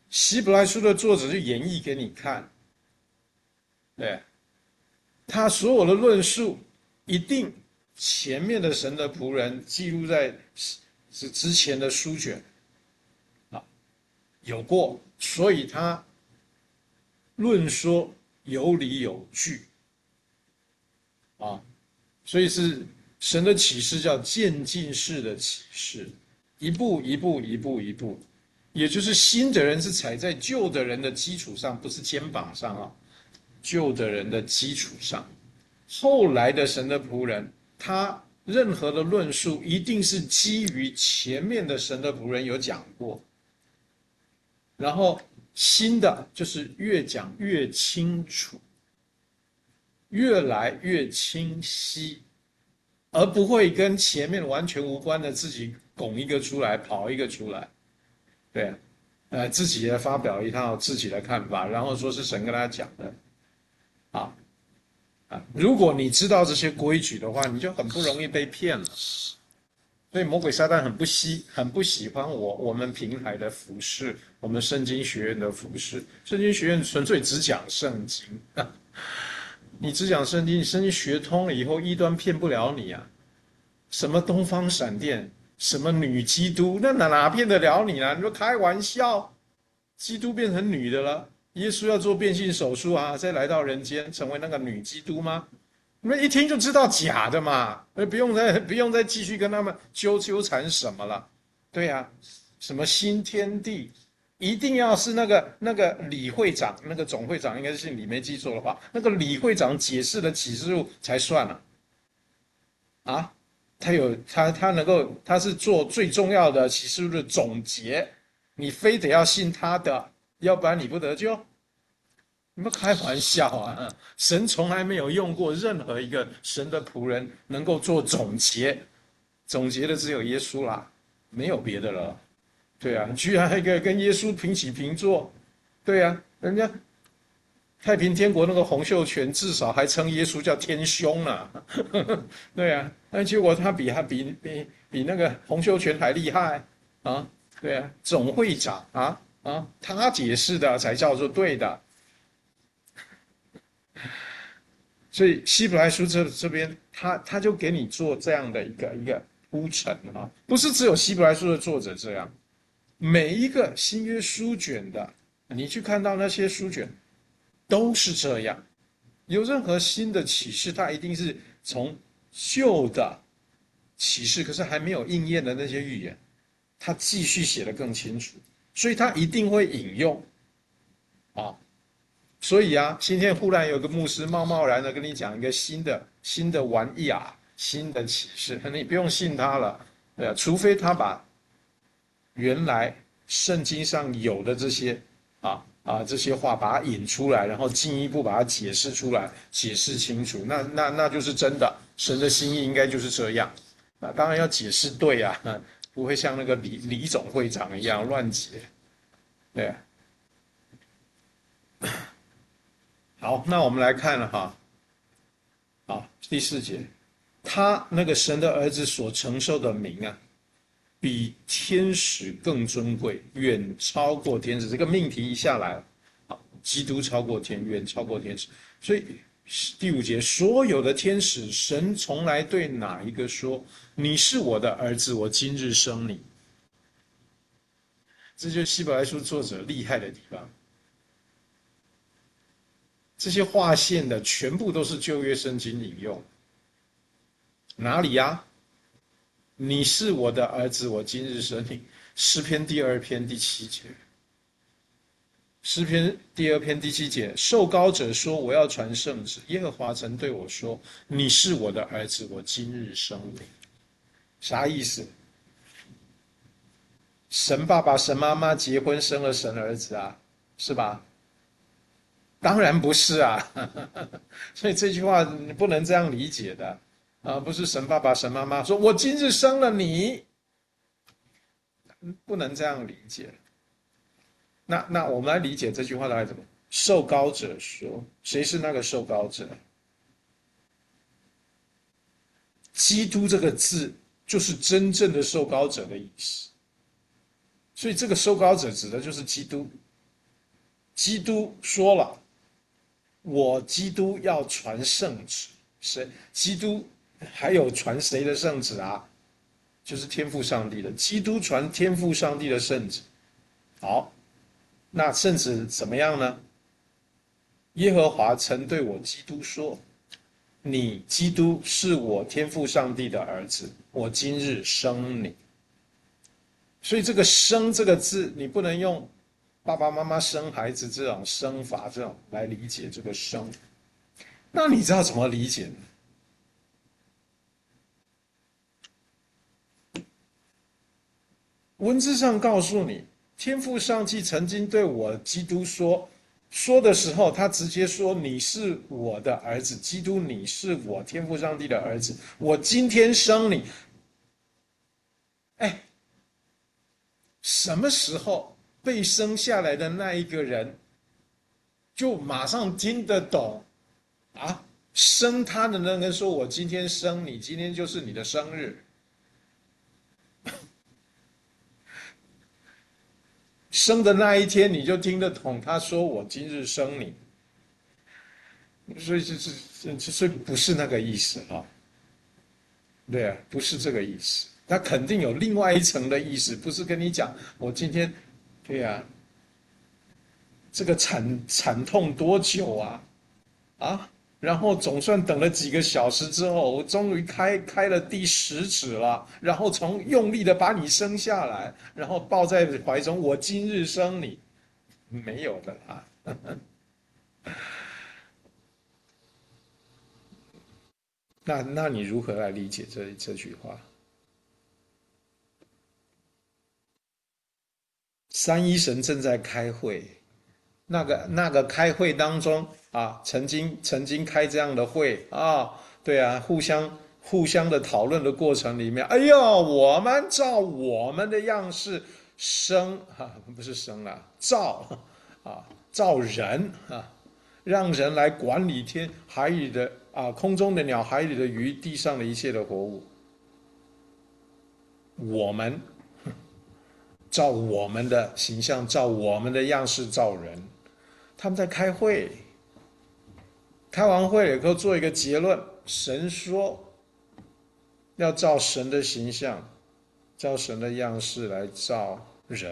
Speaker 1: 希伯来书的作者就演绎给你看，对，他所有的论述一定前面的神的仆人记录在之前的书卷啊有过，所以他论说有理有据啊，所以是神的启示叫渐进式的启示，一步一步一步一步，也就是新的人是踩在旧的人的基础上，不是肩膀上啊，旧的人的基础上。后来的神的仆人，他任何的论述一定是基于前面的神的仆人有讲过，然后新的就是越讲越清楚，越来越清晰，而不会跟前面完全无关的自己拱一个出来，跑一个出来，对，自己也发表一套自己的看法，然后说是神跟他讲的，啊。如果你知道这些规矩的话，你就很不容易被骗了。所以魔鬼撒旦很不喜欢我们平台的服事，我们圣经学院的服事。圣经学院纯粹只讲圣经，你只讲圣经，你圣经学通了以后，异端骗不了你啊！什么东方闪电，什么女基督，那哪骗得了你啊？你说开玩笑，基督变成女的了。耶稣要做变性手术啊，再来到人间成为那个女基督吗？你们一听就知道假的嘛，不用再继续跟他们纠缠什么了。对呀，什么新天地，一定要是那个李会长，那个总会长应该是姓李，没记错的话，那个李会长解释的启示录才算了。啊，他能够，他是做最重要的启示录的总结，你非得要信他的，要不然你不得救。你们开玩笑啊！神从来没有用过任何一个神的仆人能够做总结，总结的只有耶稣啦，没有别的了。对啊，居然一个跟耶稣平起平坐，对啊，人家太平天国那个洪秀全至少还称耶稣叫天兄呢，对啊，那结果他比那个洪秀全还厉害啊，对啊，总会长他解释的才叫做对的。所以希伯来书这边他就给你做这样的一个铺陈啊，不是只有希伯来书的作者这样，每一个新约书卷的，你去看到那些书卷都是这样。有任何新的启示，它一定是从旧的启示，可是还没有应验的那些预言，他继续写得更清楚，所以他一定会引用啊。所以啊，今天忽然有个牧师贸然的跟你讲一个新的玩意啊，新的启示，你不用信他了，对啊，除非他把原来圣经上有的这些这些话把它引出来，然后进一步把它解释出来，解释清楚，那就是真的，神的心意应该就是这样。当然要解释对啊，不会像那个李总会长一样乱解，对啊。好，那我们来看了哈，好，第4节，他那个神的儿子所承受的名啊，比天使更尊贵，远超过天使。这个命题一下来了，好，基督超过天，远超过天使。所以第5节，所有的天使，神从来对哪一个说：“你是我的儿子，我今日生你。”这就是希伯来书作者厉害的地方。这些划线的全部都是旧约圣经引用，哪里呀？你是我的儿子，我今日生你。诗篇第2篇第7节，诗篇第2篇第7节，受膏者说：“我要传圣旨。”耶和华曾对我说：“你是我的儿子，我今日生你。”啥意思？神爸爸、神妈妈结婚生了神儿子啊，是吧？当然不是啊，所以这句话你不能这样理解的啊，不是神爸爸神妈妈说我今日生了你，不能这样理解。那我们来理解这句话大概怎么？受膏者说，谁是那个受膏者？基督这个字就是真正的受膏者的意思，所以这个受膏者指的就是基督。 基督说了，我基督要传圣旨，基督还有传谁的圣旨啊？就是天父上帝的，基督传天父上帝的圣旨。好，那圣旨怎么样呢？耶和华曾对我基督说：“你基督是我天父上帝的儿子，我今日生你。”所以这个生这个字，你不能用爸爸妈妈生孩子这种生法这种来理解这个生。那你知道怎么理解呢？文字上告诉你，天父上帝曾经对我基督说的时候，他直接说：“你是我的儿子，基督，你是我天父上帝的儿子，我今天生你。”哎，什么时候被生下来的那一个人就马上听得懂啊？生他的那个人说：“我今天生你，今天就是你的生日。”生的那一天，你就听得懂他说：“我今日生你。”所以所以不是那个意思啊，对啊，不是这个意思。他肯定有另外一层的意思，不是跟你讲我今天，对啊，这个惨痛多久啊？啊，然后总算等了几个小时之后，我终于开了第10指了，然后从用力的把你生下来，然后抱在怀中，我今日生你，没有的啊。那你如何来理解这句话？三一神正在开会，那个开会当中啊，曾经开这样的会啊，对啊，互相的讨论的过程里面，哎呦，我们照我们的样式生啊，不是生啊，造人啊，让人来管理海里的啊，空中的鸟，海里的鱼，地上的一切的活物。我们照我们的形象，照我们的样式造人。他们在开会，开完会以后做一个结论：神说要照神的形象，照神的样式来造人。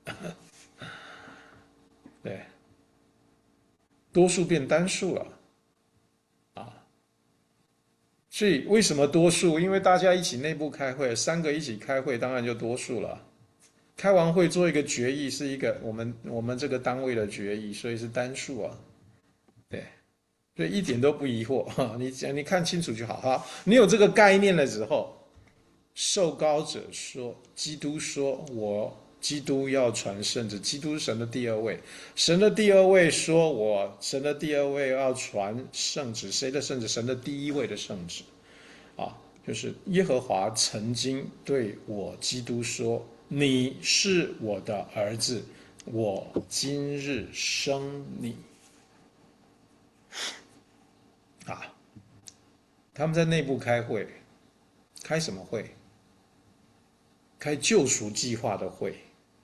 Speaker 1: 对，多数变单数了啊！所以为什么多数？因为大家一起内部开会，3个一起开会，当然就多数了。开完会做一个决议，是一个我们这个单位的决议，所以是单数啊。对，所以一点都不疑惑，你看清楚就好哈。你有这个概念了之后，受膏者说，基督说，我基督要传圣旨，基督是神的第2位，神的第2位说，神的第2位要传圣旨，谁的圣旨？神的第1位的圣旨啊，就是耶和华曾经对我基督说：“你是我的儿子，我今日生你。”啊，他们在内部开会，开什么会？开救赎计划的会。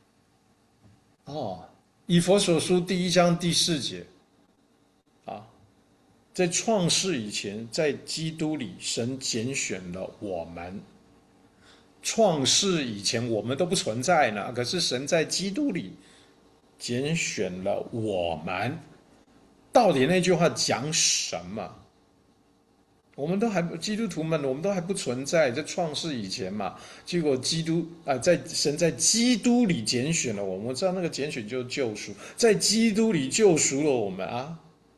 Speaker 1: 哦，以弗所书第1章第4节，啊，在创世以前，在基督里，神拣选了我们。创世以前我们都不存在呢，可是神在基督里拣选了我们。到底那句话讲什么？我们都还基督徒们，我们都还不存在，在创世以前嘛。结果神在基督里拣选了我们，我知道那个拣选就是救赎，在基督里救赎了我们啊。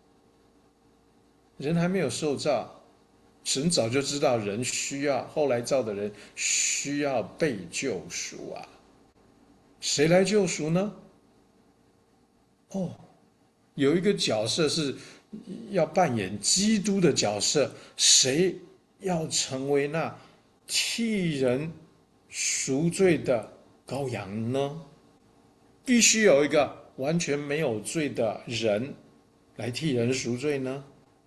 Speaker 1: 人还没有受造，神早就知道人需要，后来造的人需要被救赎啊。谁来救赎呢？哦，有一个角色是要扮演基督的角色，谁要成为那替人赎罪的羔羊呢？必须有一个完全没有罪的人来替人赎罪呢？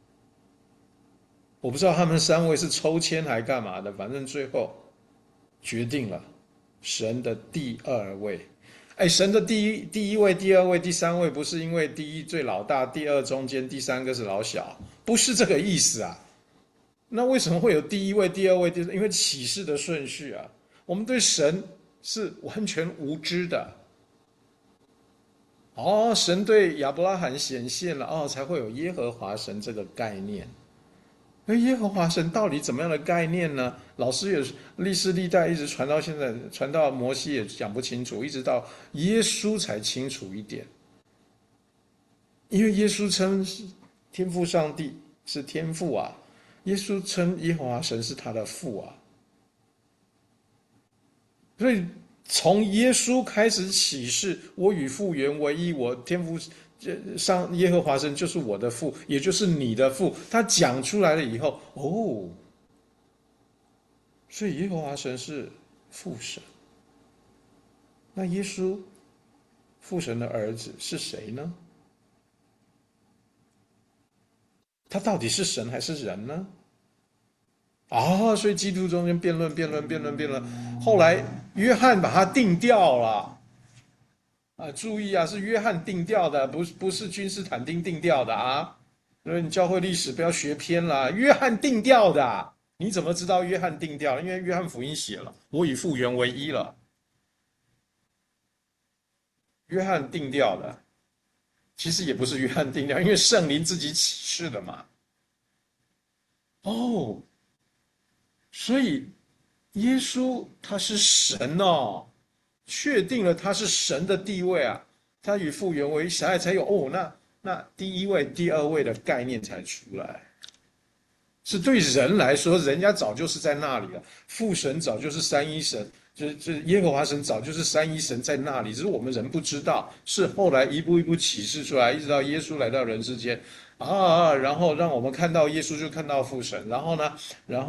Speaker 1: 我不知道他们3位是抽签还干嘛的，反正最后决定了神的第2位。 哎，神的第一位、第二位、第三位，不是因为第一最老大，第二中间，第三个是老小，不是这个意思啊。那为什么会有第一位、第二位、第三？因为启示的顺序啊，我们对神是完全无知的。哦，神对亚伯拉罕显现了，哦，才会有耶和华神这个概念。那耶和华神到底怎么样的概念呢？老师也是历世历代一直传到现在，传到摩西也讲不清楚，一直到耶稣才清楚一点。因为耶稣称天父上帝是天父啊，耶稣称耶和华神是他的父啊，所以从耶稣开始启示，我与父原为一，我天父上耶和华神就是我的父，也就是你的父。他讲出来了以后，哦，所以耶和华神是父神。那耶稣父神的儿子是谁呢？他到底是神还是人呢？啊，所以基督中间辩论，后来约翰把它定掉了。啊，注意啊，是约翰定调的，不是君士坦丁定调的啊。所以你教会历史不要学偏了，约翰定调的。你怎么知道约翰定调？因为约翰福音写了，我与父原为一了。约翰定调的，其实也不是约翰定调，因为圣灵自己启示的嘛。哦，所以耶稣他是神哦。确定了他是神的地位啊，他与父原为一，才有哦，那第一位、第二位的概念才出来。是对人来说，人家早就是在那里了，父神早就是三一神，就是耶和华神早就是三一神在那里，只是我们人不知道，是后来一步一步启示出来，一直到耶稣来到人世间。然后让我们看到耶稣就看到父神，然后呢，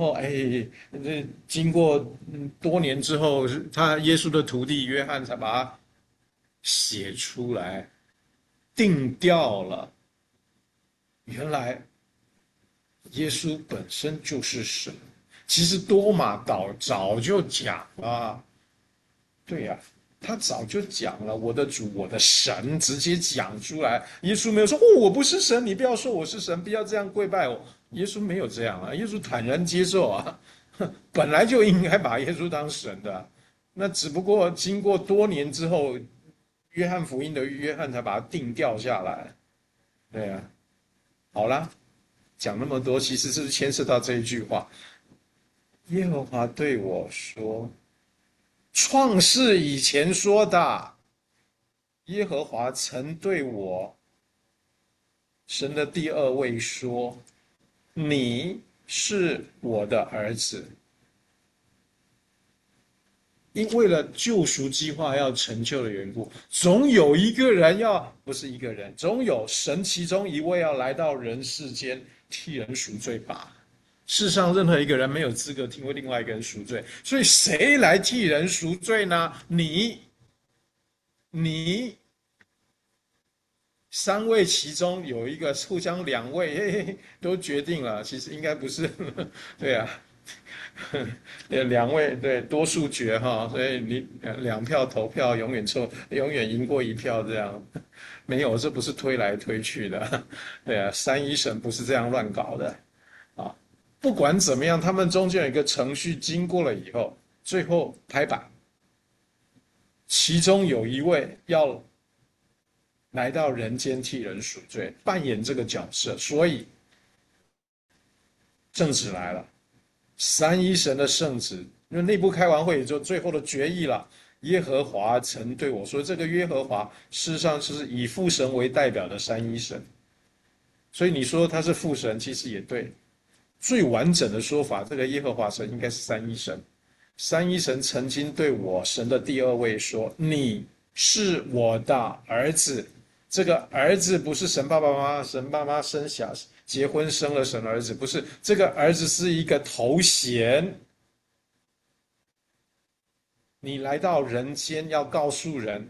Speaker 1: 经过多年之后，耶稣的徒弟约翰才把它写出来，定调了。原来耶稣本身就是神，其实多马早就讲了，对呀。他早就讲了，我的主，我的神，直接讲出来。耶稣没有说，我不是神，你不要说我是神，不要这样跪拜我。耶稣没有这样啊，耶稣坦然接受啊，本来就应该把耶稣当神的。那只不过经过多年之后，约翰福音的约翰才把它定调下来。对啊，好啦，讲那么多，其实是牵涉到这一句话：耶和华对我说。创世以前说的，耶和华曾对我，神的第二位说：“你是我的儿子。”因为了救赎计划要成就的缘故，总有一个人不是一个人，总有神其中一位要来到人世间替人赎罪吧。世上任何一个人没有资格替另外一个人赎罪，所以谁来替人赎罪呢？你三位其中有一个互相两位都决定了，其实应该不是，对啊，两位对多数决哈，所以你两票投票永远赢过一票这样，没有，这不是推来推去的，对啊，三一神不是这样乱搞的啊。不管怎么样，他们中间有一个程序经过了以后，最后拍板，其中有一位要来到人间替人赎罪，扮演这个角色，所以正旨来了，三一神的圣旨，因为内部开完会也就最后的决议了。耶和华曾对我说，这个耶和华事实上是以父神为代表的三一神，所以你说他是父神，其实也对。最完整的说法，这个耶和华神应该是三一神。三一神曾经对我神的第二位说：“你是我的儿子。”这个儿子不是神爸爸妈妈，神爸妈结婚生了神儿子，不是，这个儿子是一个头衔。你来到人间要告诉人，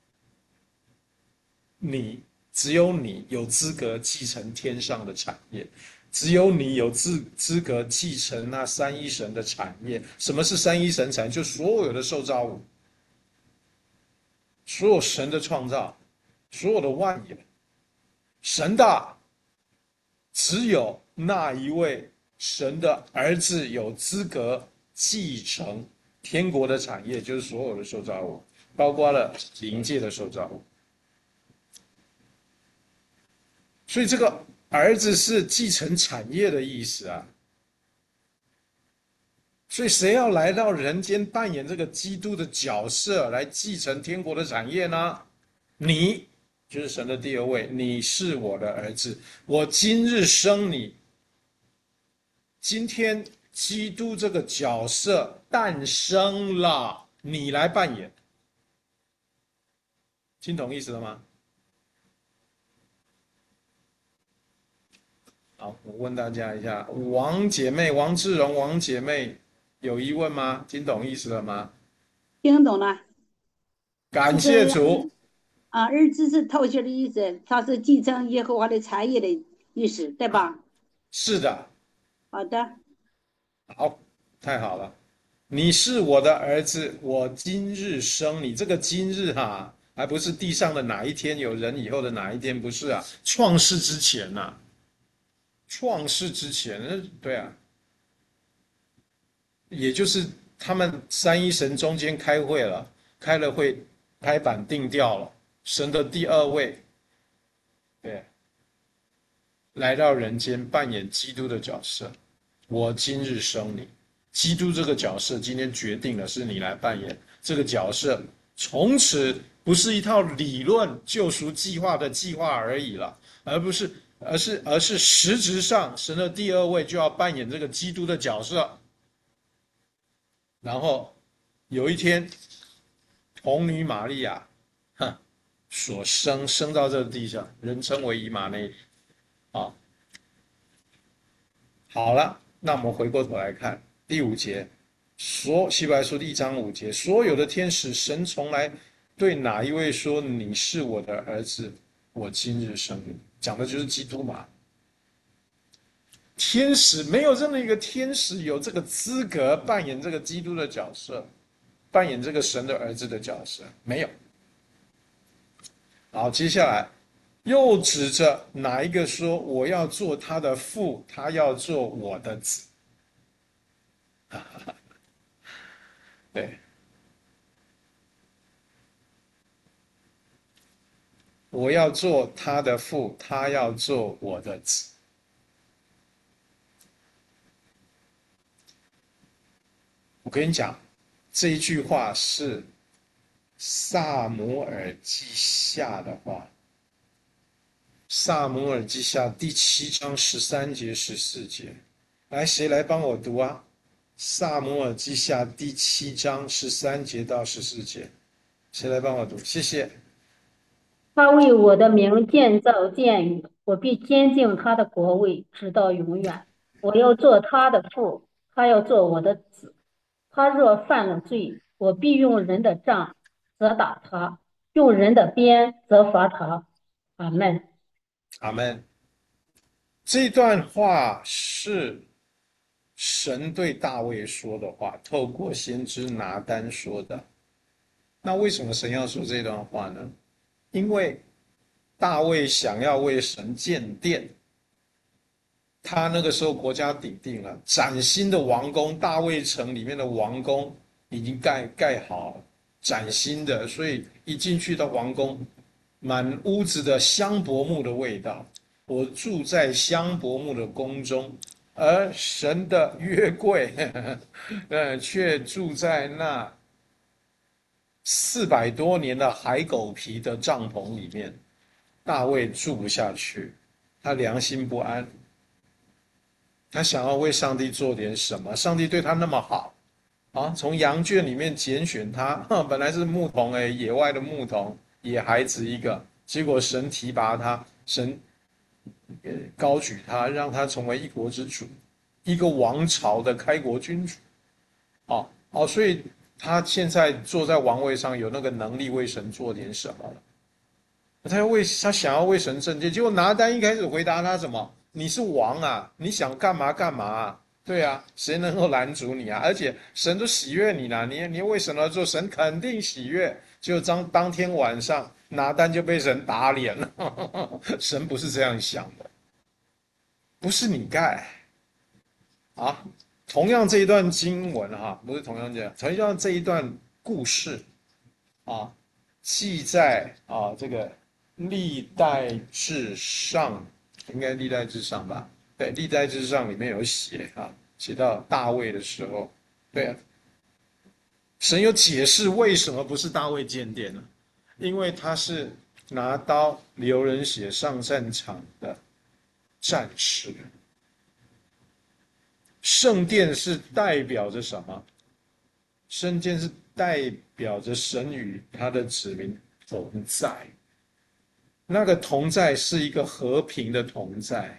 Speaker 1: 只有你有资格继承天上的产业。只有你有资格继承那三一神的产业。什么是三一神产业？就所有的受造物， 所有神的创造，所有的万有，神的只有那一位神的儿子有资格继承天国的产业，就是所有的受造物，包括了灵界的受造物。所以这个儿子是继承产业的意思啊。所以谁要来到人间扮演这个基督的角色，来继承天国的产业呢？你就是神的第二位，你是我的儿子，我今日生你。今天基督这个角色诞生了，你来扮演，听懂意思了吗？好，我问大家一下，王姐妹、王志荣、王姐妹有疑问吗？听懂意思了吗？
Speaker 4: 听懂了。
Speaker 1: 感谢主。
Speaker 4: 儿子是头衔的意思，他是继承耶和华的产业的意思，对吧？
Speaker 1: 是的。
Speaker 4: 好的。
Speaker 1: 好，太好了。你是我的儿子，我今日生你。这个今日还不是地上的哪一天，有人以后的哪一天，不是啊？创世之前呐，创世之前，对啊，也就是他们三一神中间开会了，开了会，拍板定掉了，神的第二位，对，来到人间扮演基督的角色。我今日生你，基督这个角色今天决定了是你来扮演这个角色，从此不是一套理论救赎计划的计划而已了，而是实质上神的第二位就要扮演这个基督的角色。然后有一天，童女玛利亚，所生到这个地上，人称为以马内利啊。好了，那我们回过头来看第5节，希伯来书1章5节，所有的天使，神从来对哪一位说你是我的儿子，我今日生你？讲的就是基督嘛。天使没有任何一个天使有这个资格扮演这个基督的角色，扮演这个神的儿子的角色，没有。好，接下来又指着哪一个说我要做他的父，他要做我的子。对，我要做他的父，他要做我的子。我跟你讲，这一句话是撒母耳记下的话，撒母耳记下第7章13节14节。来，谁来帮我读啊？撒母耳记下第7章13节到14节，谁来帮我读？谢谢。
Speaker 4: 他为我的名建造殿宇，我必坚定他的国位，直到永远。我要做他的父，他要做我的子。他若犯了罪，我必用人的杖责打他，用人的鞭责罚他。阿门。
Speaker 1: 阿门。这段话是神对大卫说的话，透过先知拿单说的。那为什么神要说这段话呢？因为大卫想要为神建殿，他那个时候国家鼎定了，崭新的王宫，大卫城里面的王宫已经盖好，崭新的，所以一进去到王宫，满屋子的香柏木的味道。我住在香柏木的宫中，而神的约柜，却住在那400多年的海狗皮的帐篷里面。大卫住不下去，他良心不安，他想要为上帝做点什么。上帝对他那么好啊，从羊圈里面拣选他，本来是牧童野外的牧童，野孩子一个，结果神提拔他，神高举他，让他成为一国之主，一个王朝的开国君主。所以他现在坐在王位上，有那个能力为神做点什么了。他想要为神证件，结果拿单一开始回答他什么？你是王啊，你想干嘛干嘛啊？对啊，谁能够拦阻你啊？而且神都喜悦你了，你为神而做，神肯定喜悦。 就当天晚上，拿单就被神打脸了。神不是这样想的，不是你盖啊。同样这一段经文不是同样这样，同样这一段故事啊，记在这个历代志上，应该历代志上吧？对，历代志上里面有写写到大卫的时候，对啊，神有解释为什么不是大卫建殿呢？因为他是拿刀流人血上战场的战士。圣殿是代表着什么？圣殿是代表着神与他的子民同在，那个同在是一个和平的同在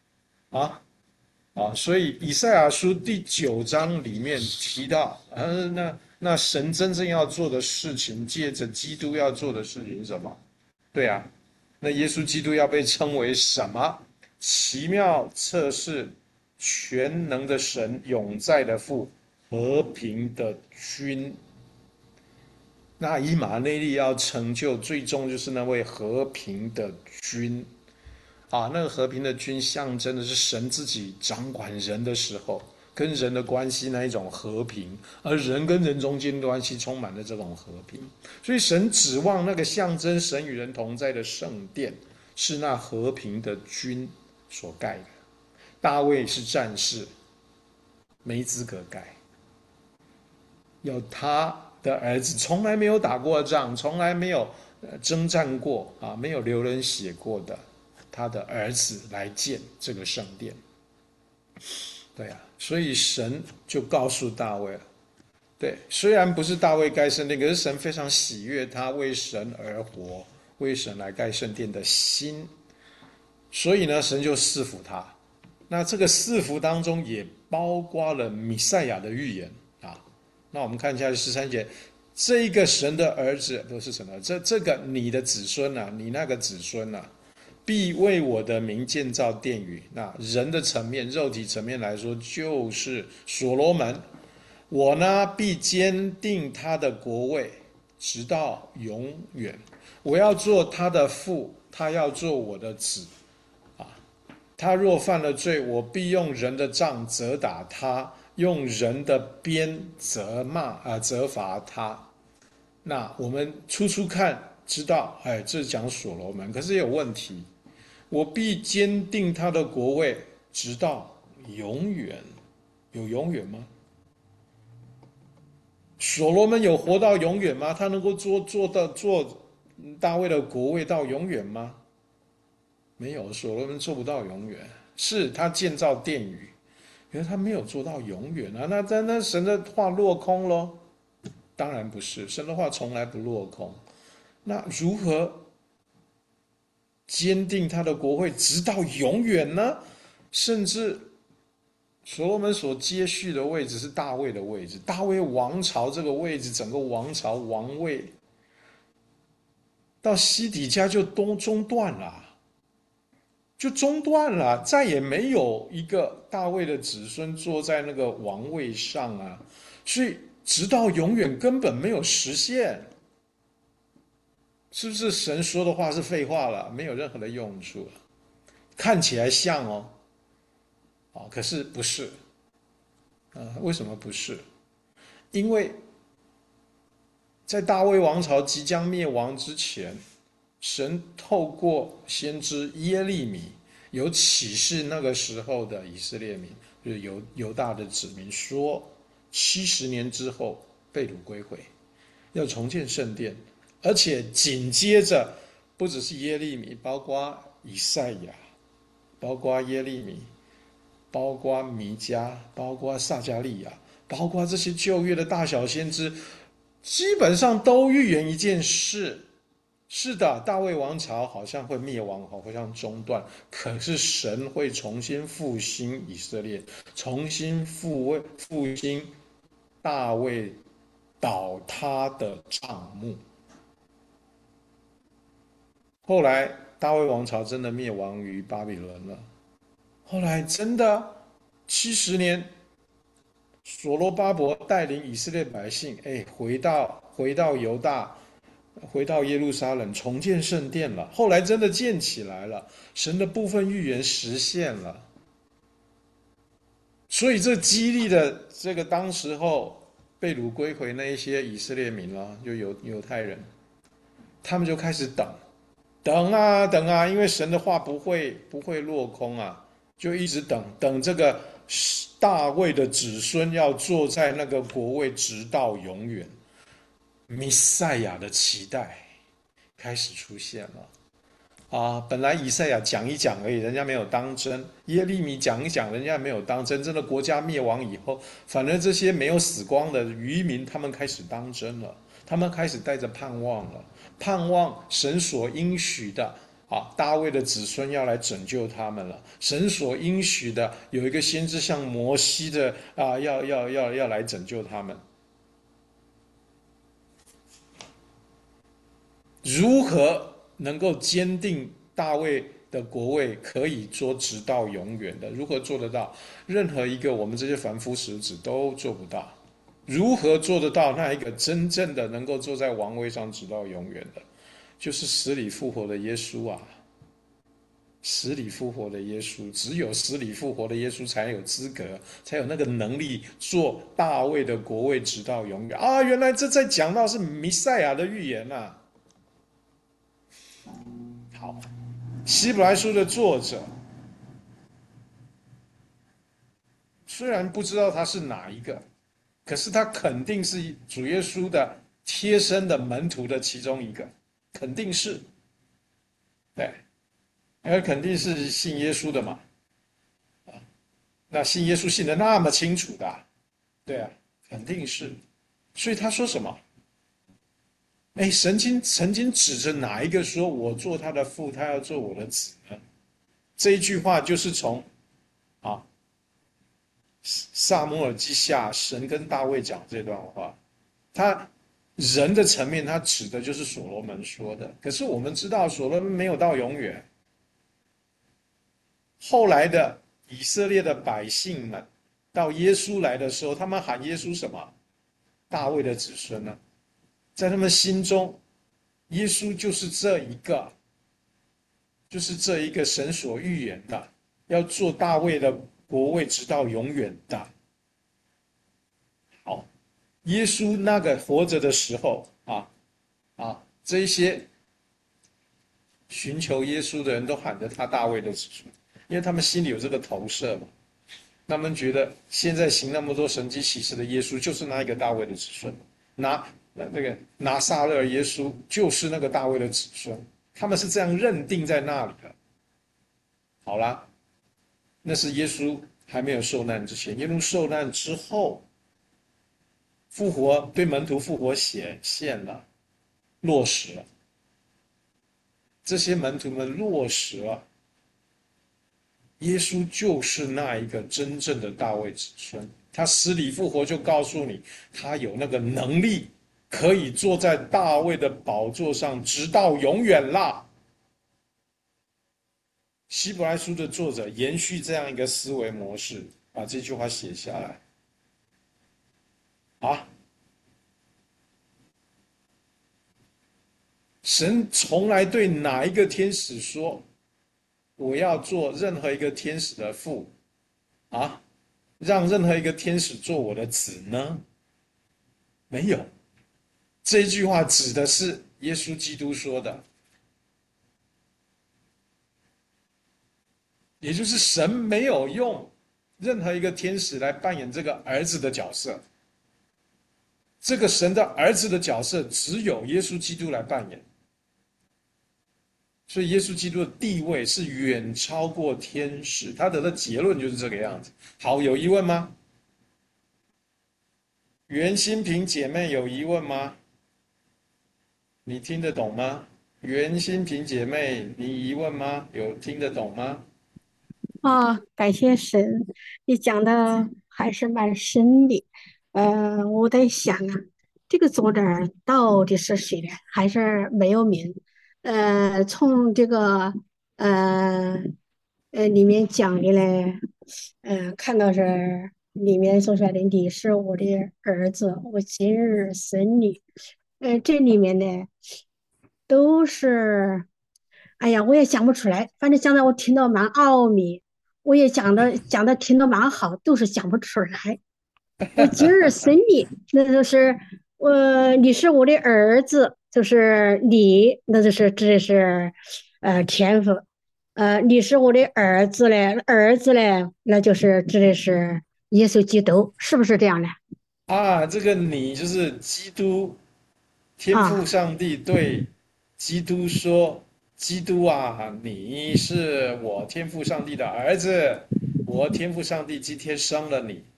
Speaker 1: 所以以赛亚书第9章里面提到，那神真正要做的事情，借着基督要做的事情是什么？对啊，那耶稣基督要被称为什么？奇妙测试全能的神，永在的父，和平的君。那以马内利要成就，最终就是那位和平的君那个和平的君象征的是神自己掌管人的时候，跟人的关系那一种和平，而人跟人中间的关系充满了这种和平。所以神指望那个象征神与人同在的圣殿，是那和平的君所盖的。大卫是战士，没资格盖。有他的儿子从来没有打过仗，从来没有征战过没有流人血过的他的儿子来建这个圣殿。对啊，所以神就告诉大卫了，对，虽然不是大卫盖圣殿，可是神非常喜悦他为神而活，为神来盖圣殿的心，所以呢，神就赐福他。那这个赐福当中也包括了弥赛亚的预言那我们看一下13节，这个神的儿子不是神的儿子，这个你的子孙你那个子孙必为我的名建造殿宇。那人的层面，肉体层面来说，就是所罗门。我呢，必坚定他的国位，直到永远。我要做他的父，他要做我的子。他若犯了罪，我必用人的杖责打他，用人的鞭责罚他。那我们初看知道，这是讲所罗门，可是也有问题。我必坚定他的国位，直到永远。有永远吗？所罗门有活到永远吗？他能够做大卫的国位到永远吗？没有，所罗门做不到永远。是他建造殿宇，可是他没有做到永远那神的话落空咯？当然不是，神的话从来不落空。那如何坚定他的国会直到永远呢？甚至所罗门所接续的位置是大卫的位置，大卫王朝这个位置，整个王朝王位到西底家就中断了，再也没有一个大卫的子孙坐在那个王位上所以直到永远根本没有实现。是不是神说的话是废话了，没有任何的用处看起来像可是不是为什么不是？因为在大卫王朝即将灭亡之前，神透过先知耶利米有启示那个时候的以色列民，就是犹大的子民，说70年之后被掳归回，要重建圣殿。而且紧接着不只是耶利米，包括以赛亚，包括耶利米，包括弥迦，包括撒迦利亚，包括这些旧约的大小先知，基本上都预言一件事。是的，大卫王朝好像会灭亡，好像中断，可是神会重新复兴以色列，重新复兴大卫倒塌的帐幕。后来大卫王朝真的灭亡于巴比伦了。后来真的70年，所罗巴伯带领以色列百姓回到犹大， 回到耶路撒冷重建圣殿了，后来真的建起来了，神的部分预言实现了，所以这激励的这个当时候被掳归回那一些以色列民了，就犹太人，他们就开始等，等啊等啊，因为神的话不会落空啊，就一直等这个大卫的子孙要坐在那个国位直到永远，弥赛亚的期待开始出现了啊！本来以赛亚讲一讲而已，人家没有当真；耶利米讲一讲，人家没有当真。真的国家灭亡以后，反而这些没有死光的渔民，他们开始当真了，他们开始带着盼望了，盼望神所应许的啊，大卫的子孙要来拯救他们了。神所应许的有一个先知像摩西的啊，要来拯救他们。如何能够坚定大卫的国位可以做直到永远的？如何做得到？任何一个我们这些凡夫俗子都做不到。如何做得到那一个真正的能够坐在王位上直到永远的？就是死里复活的耶稣啊！死里复活的耶稣，只有死里复活的耶稣才有资格，才有那个能力做大卫的国位直到永远啊！原来这在讲到是弥赛亚的预言啊！好，希伯来书的作者虽然不知道他是哪一个，可是他肯定是主耶稣的贴身的门徒的其中一个，肯定是，对，而肯定是信耶稣的嘛，那信耶稣信的那么清楚的啊，对啊，肯定是，所以他说什么？哎，神曾经指着哪一个说我做他的父，他要做我的子呢？这一句话就是从啊撒母耳记下神跟大卫讲这段话，他人的层面他指的就是所罗门说的，可是我们知道所罗门没有到永远，后来的以色列的百姓们到耶稣来的时候，他们喊耶稣什么？大卫的子孙呢？在他们心中，耶稣就是这一个，就是这一个神所预言的，要做大卫的国位直到永远的。好，耶稣那个活着的时候这一些寻求耶稣的人都喊着他大卫的子孙，因为他们心里有这个投射嘛。他们觉得现在行那么多神迹奇事的耶稣就是那一个大卫的子孙，拿撒勒耶稣就是那个大卫的子孙，他们是这样认定在那里的。好啦，那是耶稣还没有受难之前，耶稣受难之后，复活对门徒复活显现了，落实了。这些门徒们落实了，耶稣就是那一个真正的大卫子孙。他死里复活就告诉你，他有那个能力，可以坐在大卫的宝座上，直到永远啦。希伯来书的作者延续这样一个思维模式，把这句话写下来。神从来对哪一个天使说，我要做任何一个天使的父让任何一个天使做我的子呢？没有。这句话指的是耶稣基督说的，也就是神没有用任何一个天使来扮演这个儿子的角色，这个神的儿子的角色只有耶稣基督来扮演。所以耶稣基督的地位是远超过天使，他得的结论就是这个样子。好，有疑问吗？袁心平姐妹有疑问吗？你听得懂吗？袁心平姐妹，你疑问吗？有听得懂吗？
Speaker 7: 感谢神，你讲的还是蛮深的。我在想啊，这个作者到底是谁呢？还是没有名？从这个呃里面讲的嘞，看到是里面所说的你是我的儿子，我今日生你。这里面呢， 都是，哎呀，我也讲不出来。反正讲的我听到蛮奥秘，我也讲的听得蛮好，都是讲不出来。我今儿生你，那就是你是我的儿子，就是你，那就是指的是天赋。你是我的儿子嘞，儿子嘞，那就是指的是耶稣基督，是不是这样的？
Speaker 1: 啊，这个你就是基督，天父
Speaker 7: 啊
Speaker 1: 上帝对基督说：“基督啊，你是我天父上帝的儿子，我天父上帝今天生了你。”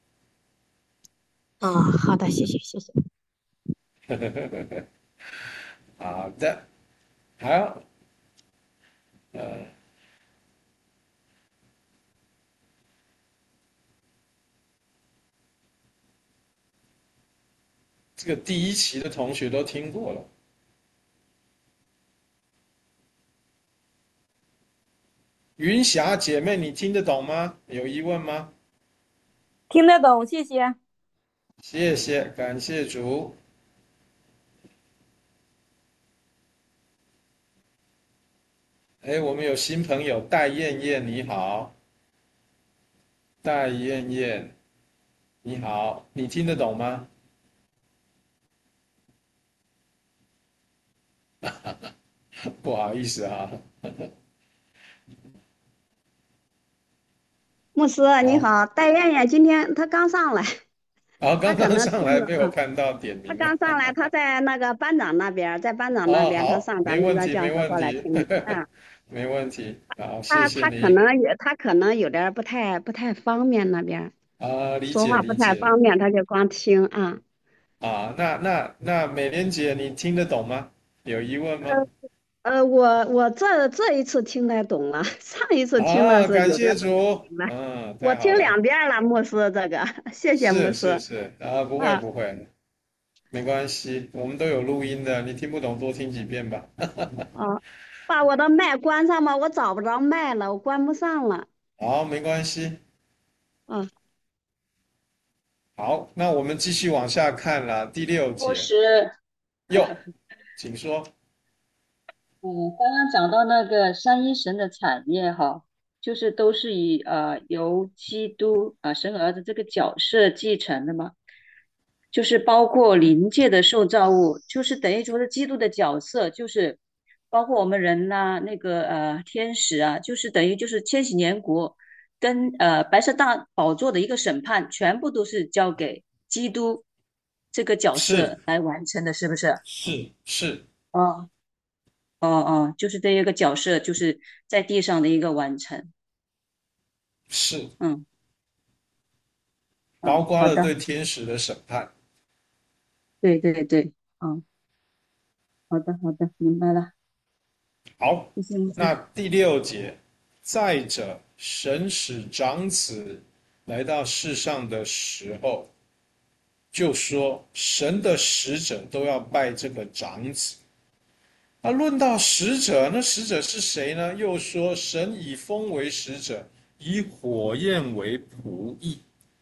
Speaker 7: 好的，谢谢谢谢。
Speaker 1: 好的，好，呃，这个第一期的同学都听过了。云霞姐妹，你听得懂吗？有疑问吗？
Speaker 8: 听得懂，谢谢。
Speaker 1: 谢谢，感谢主。哎，我们有新朋友戴燕燕，你好，戴燕燕，你好，你听得懂吗？不好意思啊，
Speaker 9: 牧师你
Speaker 1: 好，
Speaker 9: 好，戴燕燕今天她刚上来，
Speaker 1: 好，刚
Speaker 9: 她可
Speaker 1: 刚上
Speaker 9: 能听了，
Speaker 1: 来被我看到点
Speaker 9: 她
Speaker 1: 名了。
Speaker 9: 刚上来，她在那个班长那边，在班长那
Speaker 1: 哦，
Speaker 9: 边，她
Speaker 1: 好，
Speaker 9: 上咱们这边
Speaker 1: 没问题，没
Speaker 9: 教室过来
Speaker 1: 问题，
Speaker 9: 听，啊，
Speaker 1: 没问题。好，谢
Speaker 9: 她
Speaker 1: 谢你。
Speaker 9: 她可能有点儿不太方便那边，
Speaker 1: 啊，理解
Speaker 9: 说话不太
Speaker 1: 理解。
Speaker 9: 方便，她就光听啊。
Speaker 1: 啊，那美莲姐，你听得懂吗？有疑问吗？
Speaker 9: 我这一次听得懂了，上一次听的
Speaker 1: 啊，感
Speaker 9: 是有点
Speaker 1: 谢主，
Speaker 9: 不太明白。
Speaker 1: 嗯，
Speaker 9: 我听
Speaker 1: 太好了。
Speaker 9: 2遍了，牧师这个，谢谢牧
Speaker 1: 是是
Speaker 9: 师
Speaker 1: 是，啊，不会
Speaker 9: 啊。
Speaker 1: 不会，没关系，我们都有录音的，你听不懂多听几遍吧。
Speaker 9: 哦，把我的麦关上吧，我找不着麦了，我关不上了。
Speaker 1: 好，没关系。
Speaker 9: 嗯，
Speaker 1: 好，那我们继续往下看了，第六节，
Speaker 8: 牧师，
Speaker 1: 哟，请说。
Speaker 8: 刚刚讲到那个三一神的产业哈，就是都是以由基督神儿子这个角色继承的嘛，就是包括灵界的受造物，就是等于说是基督的角色，就是包括我们人呐、那个天使啊，就是等于就是千禧年国跟白色大宝座的一个审判，全部都是交给基督这个角
Speaker 1: 是
Speaker 8: 色来完成的，是不是？
Speaker 1: 是是
Speaker 8: 哦哦哦，就是这一个角色，就是在地上的一个完成。
Speaker 1: 是，
Speaker 8: 嗯
Speaker 1: 包
Speaker 8: 嗯，好的，
Speaker 1: 括了对天使的审判。
Speaker 8: 对对对，嗯，好的好的，明白了，
Speaker 1: 好，
Speaker 8: 谢谢牧师。
Speaker 1: 那第六节，再者，神使长子来到世上的时候，就说神的使者都要拜这个长子。那论到使者，那使者是谁呢？又说神以风为使者，以火焰为仆役。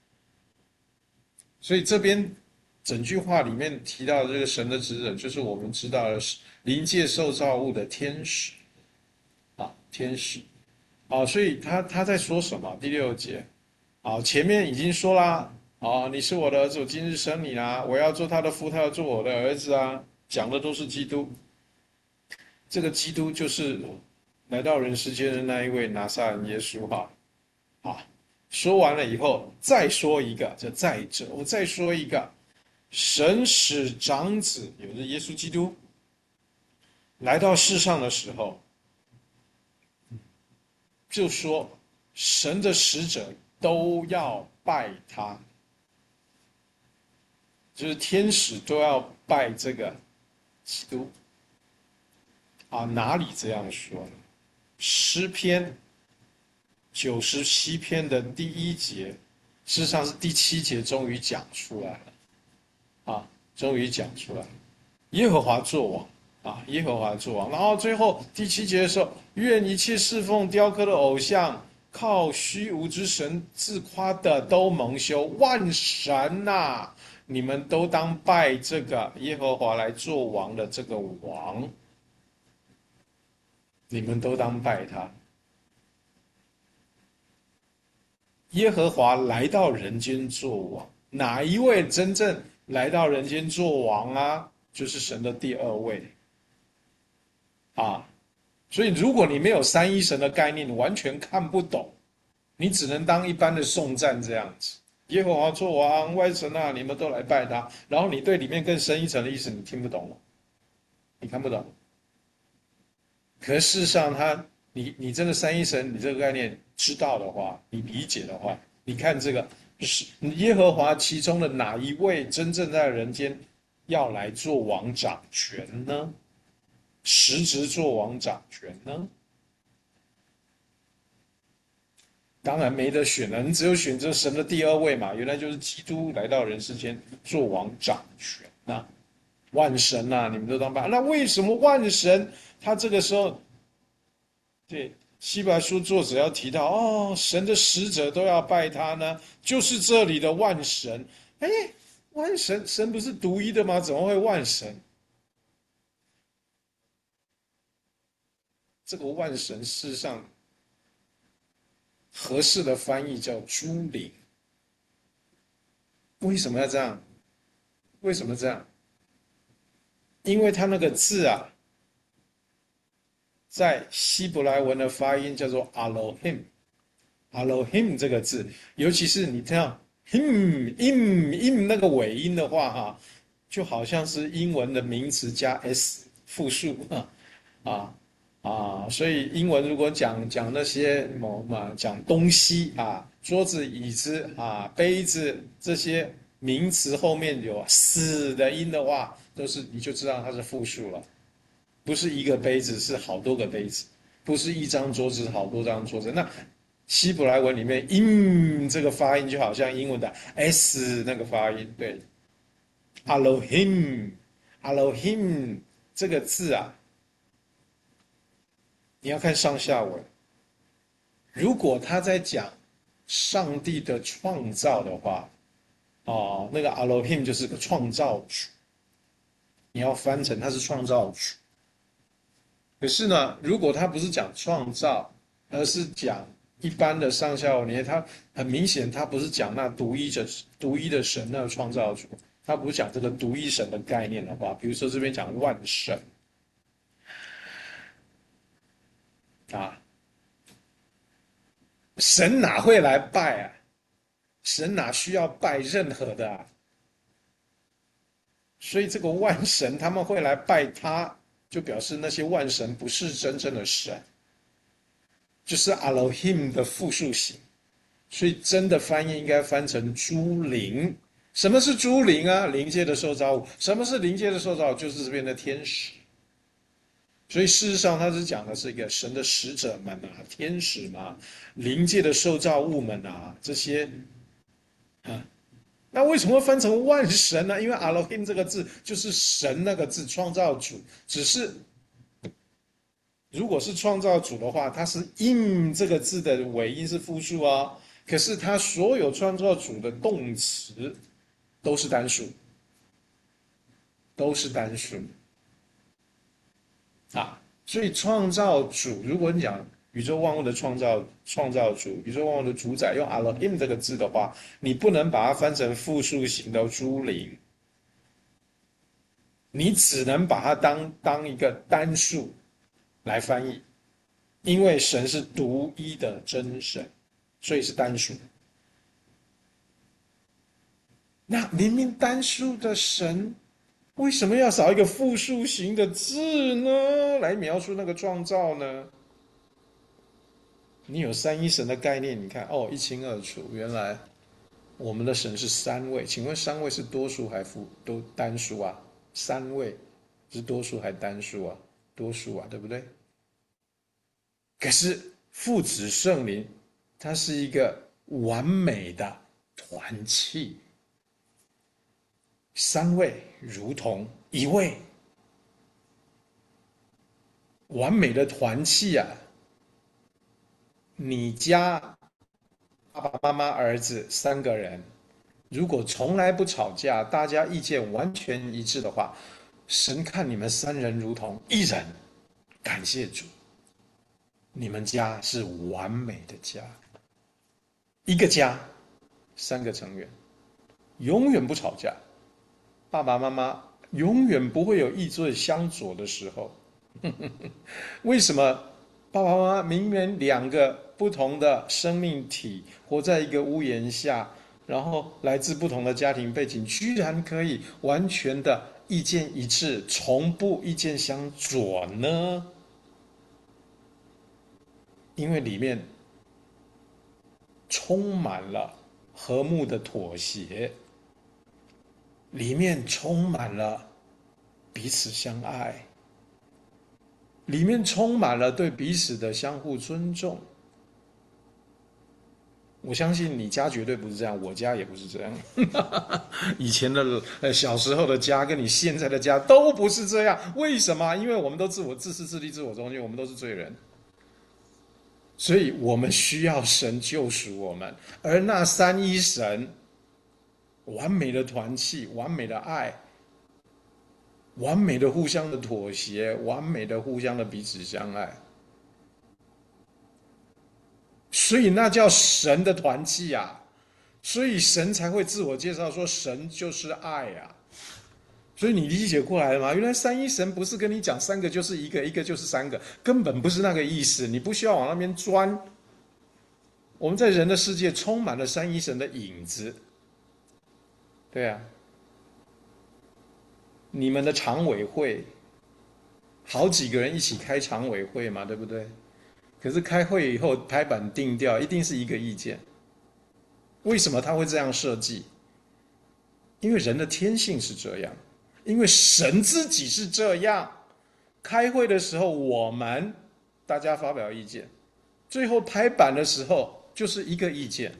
Speaker 1: 所以这边整句话里面提到的这个神的使者，就是我们知道的灵界受造物的天使啊，天使啊。所以他在说什么？第六节啊，前面已经说啦，啊，你是我的儿子，我今日生你啦，我要做他的父，他要做我的儿子啊，讲的都是基督。这个基督就是来到人世间的那一位拿撒勒耶稣哈。啊，说完了以后，再说一个，这再者，我再说一个，神使长子，有着耶稣基督来到世上的时候，就说神的使者都要拜他，就是天使都要拜这个基督啊。哪里这样说呢？诗篇97篇的第1节，事实上是第7节终于讲出来了啊，终于讲出来了。耶和华作王啊，耶和华作王。然后最后第7节的时候，愿一切侍奉雕刻的偶像、靠虚无之神自夸的都蒙羞。万神呐、你们都当拜这个耶和华来做王的这个王你们都当拜他。耶和华来到人间做王，哪一位真正来到人间做王啊？就是神的第二位啊。所以如果你没有三一神的概念，你完全看不懂，你只能当一般的颂赞这样子。耶和华做王，万神啊，你们都来拜他。然后你对里面更深一层的意思，你听不懂了，你看不懂。可是事实上你真的三一神，你这个概念知道的话，你理解的话，你看这个是耶和华其中的哪一位真正在人间要来做王掌权呢？实质做王掌权呢？当然没得选了，你只有选择神的第二位嘛。原来就是基督来到人世间做王掌权啊，万神啊，你们都当拜。那为什么万神他这个时候，对希伯来书作者要提到哦，神的使者都要拜他呢？就是这里的万神。哎，万神，神不是独一的吗？怎么会万神？这个万神事实上合适的翻译叫诸灵。为什么要这样？为什么这样？因为他那个字啊，在希伯来文的发音叫做 Elohim，Elohim 这个字，尤其是你听到 im 那个尾音的话哈，就好像是英文的名词加 s 复数所以英文如果讲那些讲东西啊，桌子、椅子啊、杯子这些名词后面有死的音的话，你就知道它是复数了，不是一个杯子，是好多个杯子，不是一张桌子，好多张桌子。那希伯来文里面这个发音就好像英文的 s 那个发音，对 ，Elohim 这个字啊。你要看上下文，如果他在讲上帝的创造的话，那个 Elohim 就是个创造主，你要翻成他是创造主。可是呢，如果他不是讲创造，而是讲一般的上下文，他很明显他不是讲那独一的神那个创造主，他不是讲这个独一神的概念的话，比如说这边讲万神。神哪会来拜啊？神哪需要拜任何的啊？所以这个万神他们会来拜他，就表示那些万神不是真正的神，就是 Elohim 的复数形。所以真的翻译应该翻成诸灵。什么是诸灵啊？灵界的受造物。什么是灵界的受造物？就是这边的天使。所以事实上，他是讲的是一个神的使者们啊，天使嘛，灵界的受造物们啊，这些那为什么会翻成万神呢？因为 Elohim 这个字就是神那个字，创造主。只是如果是创造主的话，它是 im 这个字的尾音是复数啊，可是它所有创造主的动词都是单数，所以创造主，如果你讲宇宙万物的创造主，宇宙万物的主宰，用 Elohim 这个字的话，你不能把它翻成复数型的诸灵，你只能把它当一个单数来翻译，因为神是独一的真神，所以是单数。那明明单数的神，为什么要少一个复数型的字呢？来描述那个创造呢？你有三一神的概念，你看一清二楚。原来我们的神是三位，请问三位是多数还都单数啊？三位是多数还单数啊？多数啊，对不对？可是父子圣灵，它是一个完美的团契，三位如同一位，完美的团契啊！你家爸爸妈妈儿子三个人，如果从来不吵架，大家意见完全一致的话，神看你们三人如同一人，感谢主。 你们家是完美的家，一个家3个成员，永远不吵架，爸爸妈妈永远不会有意见相左的时候。为什么爸爸妈妈明明2个不同的生命体活在一个屋檐下，然后来自不同的家庭背景，居然可以完全的意见一致，从不意见相左呢？因为里面充满了和睦的妥协，里面充满了彼此相爱，里面充满了对彼此的相互尊重。我相信你家绝对不是这样，我家也不是这样。以前的小时候的家跟你现在的家都不是这样，为什么？因为我们都自私自利、自我中心，我们都是罪人，所以我们需要神救赎我们。而那三一神完美的团契、完美的爱、完美的互相的妥协、完美的互相的彼此相爱，所以那叫神的团契啊。所以神才会自我介绍说神就是爱啊。所以你理解过来了吗？原来三一神不是跟你讲3个就是1个，1个就是3个，根本不是那个意思，你不需要往那边钻。我们在人的世界充满了三一神的影子。对啊，你们的常委会好几个人一起开常委会嘛，对不对？可是开会以后拍板定调，一定是一个意见。为什么他会这样设计？因为人的天性是这样，因为神自己是这样。开会的时候，我们大家发表意见，最后拍板的时候就是一个意见。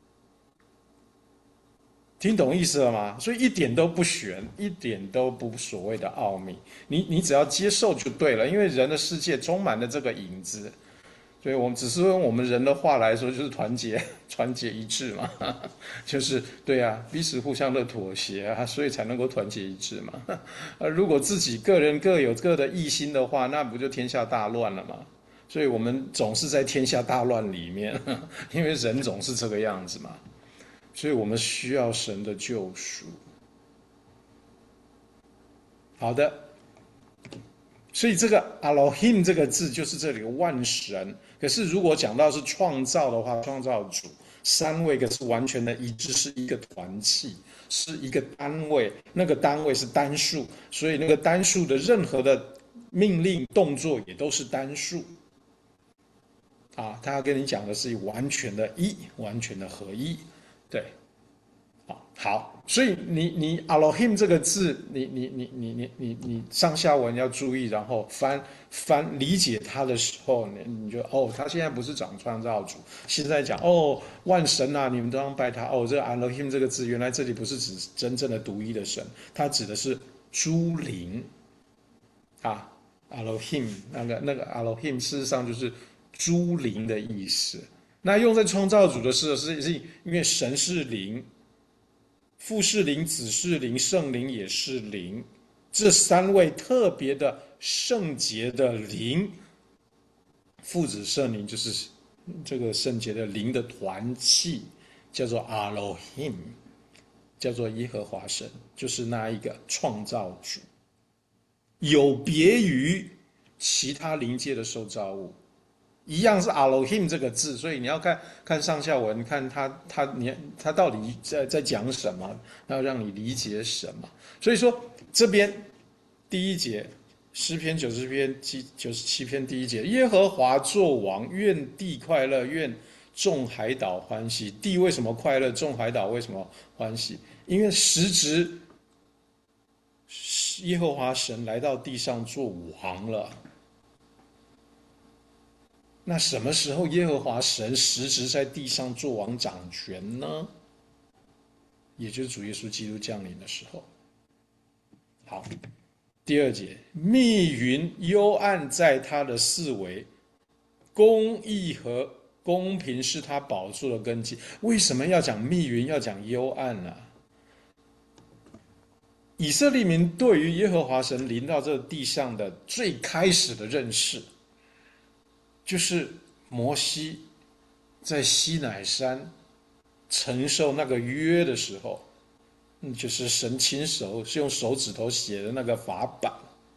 Speaker 1: 听懂意思了吗？所以一点都不玄，一点都不所谓的奥秘，你只要接受就对了。因为人的世界充满了这个影子，所以我们只是用我们人的话来说，就是团结一致嘛，就是对啊，彼此互相的妥协啊，所以才能够团结一致嘛。如果自己个人各有各的异心的话，那不就天下大乱了吗？所以我们总是在天下大乱里面，因为人总是这个样子嘛。所以我们需要神的救赎。好的，所以这个 Elohim 这个字就是这里的万神。可是如果讲到是创造的话，创造主3位可是完全的一致，是一个团契，是一个单位，那个单位是单数，所以那个单数的任何的命令动作也都是单数。啊，他要跟你讲的是完全的一，完全的合一。对，好，所以你 Elohim 这个字，你上下文要注意，然后翻理解它的时候，你就他现在不是讲创造主，现在讲万神啊，你们都要拜他。这个 Elohim 这个字，原来这里不是指真正的独一的神，它指的是诸灵啊 ，Elohim 那个 Elohim 事实上就是诸灵的意思。那用在创造主的事是因为神是灵，父是灵，子是灵，圣灵也是灵，这3位特别的圣洁的灵，父子圣灵就是这个圣洁的灵的团契，叫做 Elohim， 叫做耶和华神，就是那一个创造主，有别于其他灵界的受造物。一样是 Elohim 这个字，所以你要看上下文，看他到底在讲什么，要让你理解什么。所以说这边第1节，诗篇90篇97篇第1节，耶和华作王，愿地快乐，愿众海岛欢喜。地为什么快乐？众海岛为什么欢喜？因为实质耶和华神来到地上做王了。那什么时候耶和华神实质在地上做王掌权呢？也就是主耶稣基督降临的时候。好，第2节，密云幽暗在他的四围，公义和公平是他宝座的根基。为什么要讲密云，要讲幽暗呢？以色列民对于耶和华神临到这地上的最开始的认识， 就是摩西在西乃山承受那个约的时候，就是神亲手是用手指头写的那个法版。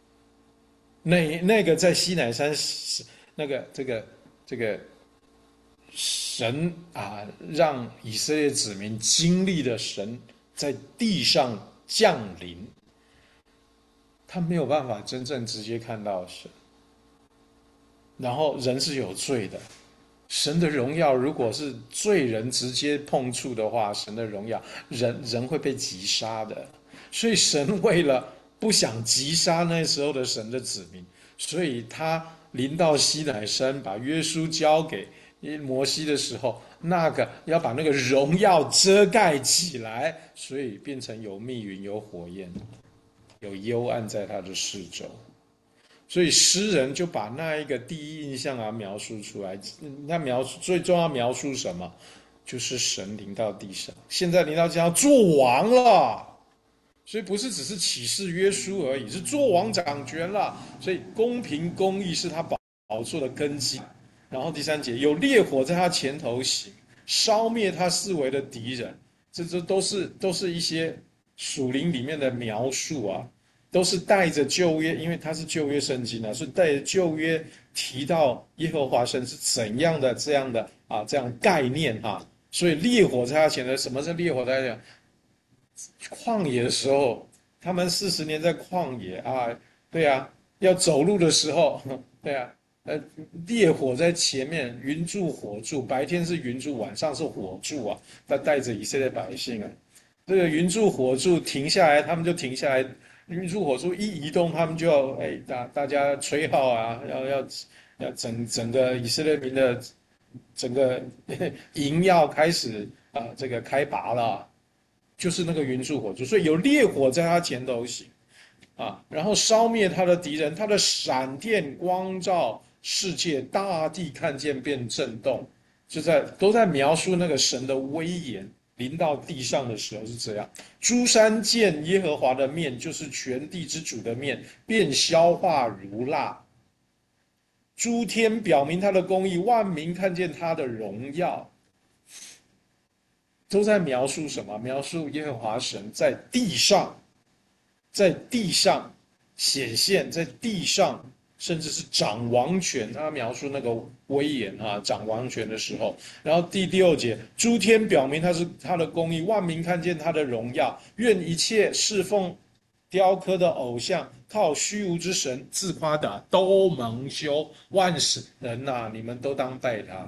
Speaker 1: 那个在西乃山，那个这个神啊，让以色列子民经历了神在地上降临，他没有办法真正直接看到神。然后人是有罪的，神的荣耀如果是罪人直接碰触的话，神的荣耀人会被击杀的。所以神为了不想击杀那时候的神的子民，所以他临到西乃山，把约书交给摩西的时候，那个要把那个荣耀遮盖起来，所以变成有密云、有火焰、有幽暗在他的四周。所以诗人就把那一个第一印象描述出来。他最重要描述什么？就是神临到地上，现在临到地上做王了。所以不是只是启示约书而已，是做王掌权了。所以公平公义是他宝座的根基。然后第3节，有烈火在他前头行，烧灭他四围的敌人。这都是一些属灵里面的描述啊。都是带着旧约，因为它是旧约圣经啊，所以带着旧约提到耶和华神是怎样的这样概念啊。所以烈火在他前头，什么是烈火在他前头？旷野的时候，他们40年在旷野啊，对啊，要走路的时候，对啊，烈火在前面，云柱火柱，白天是云柱，晚上是火柱啊，他带着以色列百姓啊，这个云柱火柱停下来，他们就停下来。云柱火柱一移动，他们就要大家吹号啊，要整个以色列民的整个营要开始这个开拔了，就是那个云柱火柱，所以有烈火在他前头行啊，然后烧灭他的敌人，他的闪电光照世界，大地看见便震动，都在描述那个神的威严。临到地上的时候是这样，诸山见耶和华的面，就是全地之主的面，便消化如蜡。诸天表明他的公义，万民看见他的荣耀。都在描述什么？描述耶和华神在地上显现，在地上甚至是掌王权，他描述那个威严啊，掌王权的时候。然后第6节，诸天表明他是他的公义，万民看见他的荣耀。愿一切侍奉雕刻的偶像、靠虚无之神自夸的，都蒙羞。万人啊，你们都当拜他。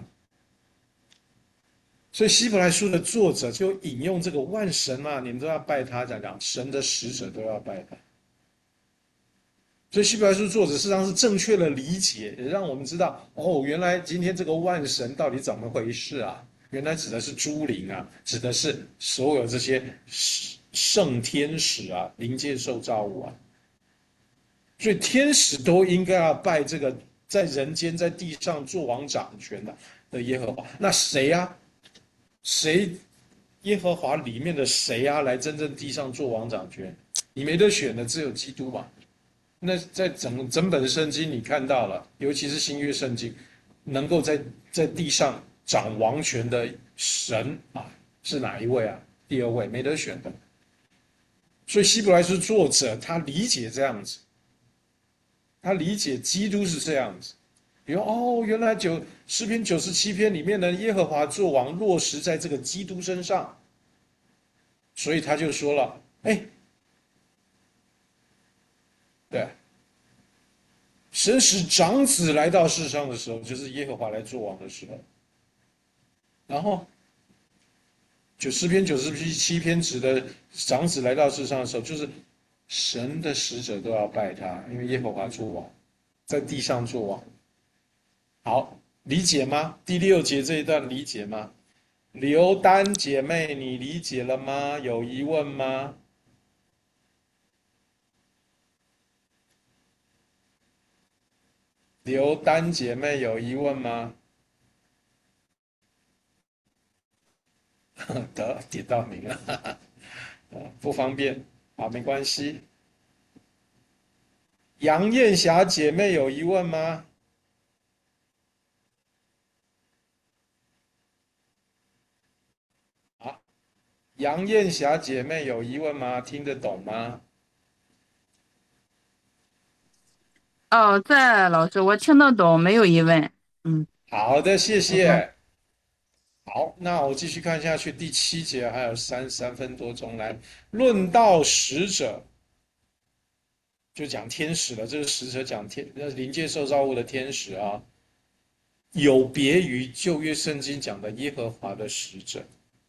Speaker 1: 所以希伯来书的作者就引用这个万神啊，你们都要拜他，讲神的使者都要拜他。所以希伯来书作者事实上是正确的理解，也让我们知道原来今天这个万神到底怎么回事啊？原来指的是诸灵啊，指的是所有这些圣天使啊，灵界受造物啊。所以天使都应该要拜这个在人间在地上做王掌权的耶和华。那谁啊？谁？耶和华里面的谁啊？来真正地上做王掌权？你没得选的，只有基督嘛。那在整本圣经你看到了，尤其是新约圣经，能够在地上掌王权的神啊，是哪一位啊？第2位，没得选的。所以希伯来书作者他理解这样子，他理解基督是这样子。比如原来诗篇97篇里面的耶和华作王落实在这个基督身上，所以他就说了，对，神使长子来到世上的时候，就是耶和华来作王的时候。然后诗篇97篇指的长子来到世上的时候，就是神的使者都要拜他，因为耶和华作王，在地上作王。好，理解吗？第6节这一段理解吗？刘丹姐妹，你理解了吗？有疑问吗？刘丹姐妹有疑问吗？得点到名了，不方便，好，没关系。杨艳霞姐妹有疑问吗？ 杨艳霞姐妹有疑问吗？听得懂吗？
Speaker 10: 哦，在老师，我听得懂，没有疑问。嗯，
Speaker 1: 好的，谢
Speaker 10: 好的。
Speaker 1: 谢。好，那我继续看下去，第7节还有3分多钟来论到使者，就讲天使了。这个使者讲灵界受造物的天使啊，有别于旧约圣经讲的耶和华的使者。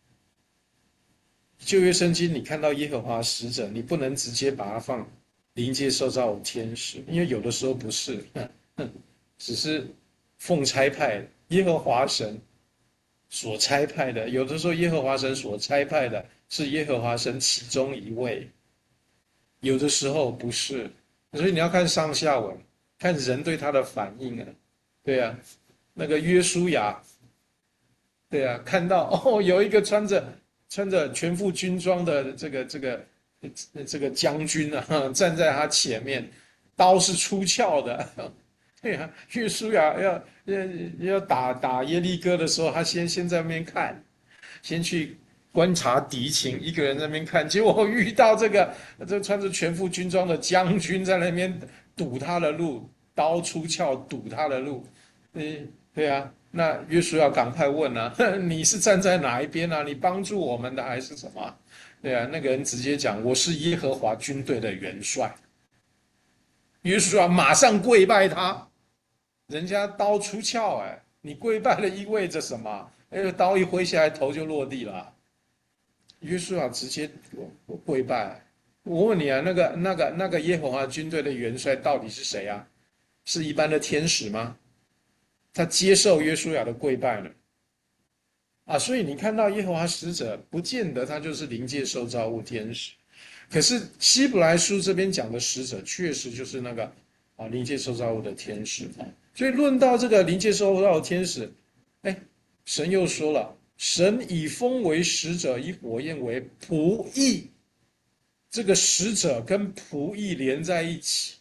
Speaker 1: 旧约圣经你看到耶和华使者，你不能直接把它放灵界受造物天使，因为有的时候不是，只是奉差派的耶和华神所差派的，有的时候耶和华神所差派的是耶和华神其中一位，有的时候不是，所以你要看上下文，看人对他的反应啊，对啊，那个约书亚，对啊，看到有一个穿着全副军装的这个将军啊，站在他前面，刀是出鞘的，对啊，约书亚要打耶利哥的时候，他先在那边看，先去观察敌情，一个人在那边看，结果遇到这穿着全副军装的将军在那边堵他的路，刀出鞘堵他的路，对啊，那约书亚赶快问啊，你是站在哪一边啊？你帮助我们的还是什么？对啊，那个人直接讲，我是耶和华军队的元帅。约书亚马上跪拜他，人家刀出鞘，你跪拜了意味着什么？刀一挥下来，头就落地了。约书亚直接跪拜。我问你啊，那个耶和华军队的元帅到底是谁啊？是一般的天使吗？他接受约书亚的跪拜了啊，所以你看到耶和华使者，不见得他就是灵界受造物天使，可是希伯来书这边讲的使者，确实就是那个灵界受造物的天使。所以论到这个灵界受造物的天使，神又说了，神以风为使者，以火焰为仆役。这个使者跟仆役连在一起，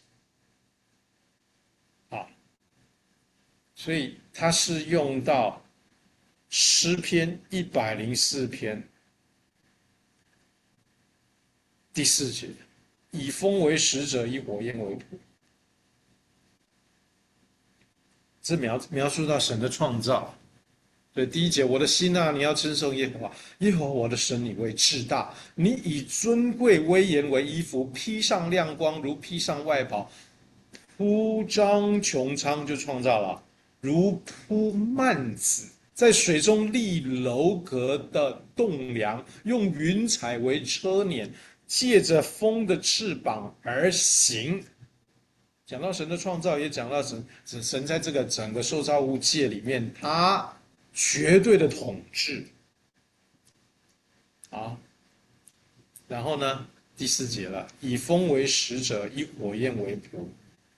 Speaker 1: 所以他是用到诗篇104篇第4节，以风为使者，以火焰为仆。这描述到神的创造。所以第1节，我的心啊，你要称颂耶和华，耶和华我的神，你为至大，你以尊贵威严为衣服，披上亮光如披上外袍，铺张穹苍就创造了，如铺幔子，在水中立楼阁的栋梁，用云彩为车辇，借着风的翅膀而行。讲到神的创造，也讲到神在这个整个受造物界里面，他绝对的统治。好，然后呢，第4节了，以风为使者，以火焰为仆。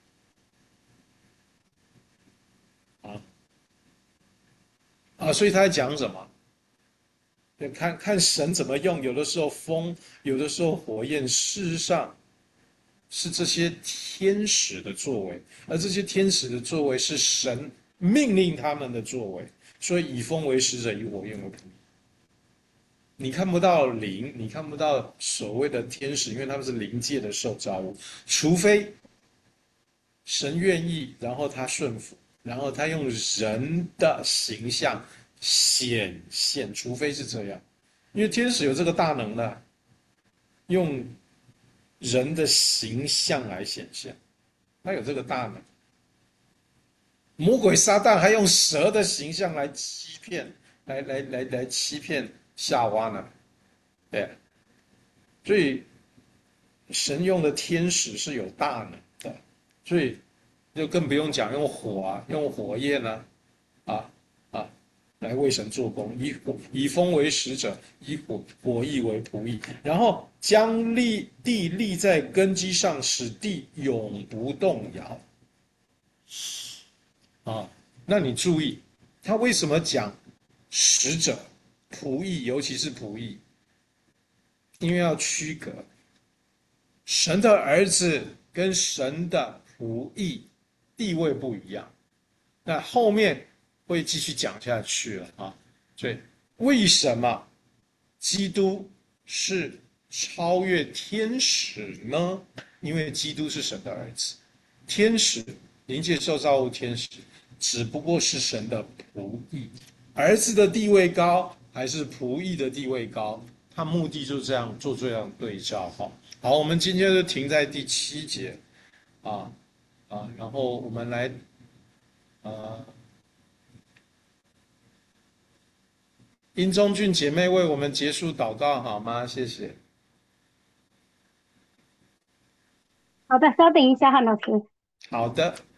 Speaker 1: 所以他在讲什么？看神怎么用，有的时候风，有的时候火焰，事实上是这些天使的作为，而这些天使的作为是神命令他们的作为。所以以风为使者，以火焰为仆。你看不到灵，你看不到所谓的天使，因为他们是灵界的受造物，除非神愿意，然后他顺服，然后他用人的形象显现，除非是这样，因为天使有这个大能的，用人的形象来显现，他有这个大能。魔鬼撒旦还用蛇的形象来欺骗，来欺骗夏娃呢，对，所以神用的天使是有大能的，所以就更不用讲用火用火焰来为神做工，以风为使者，以火翼为仆役，然后将地立在根基上，使地永不动摇。那你注意，他为什么讲使者、仆役，尤其是仆役？因为要区隔神的儿子跟神的仆役地位不一样。那后面会继续讲下去了所以为什么基督是超越天使呢？因为基督是神的儿子，天使灵界受造物天使只不过是神的仆役，儿子的地位高还是仆役的地位高？他目的就这样做这样对照哈。好，我们今天就停在第7节然后我们来殷中俊姐妹为我们结束祷告好吗？谢谢。
Speaker 4: 好的，稍等一下哈，老师。
Speaker 1: 好的。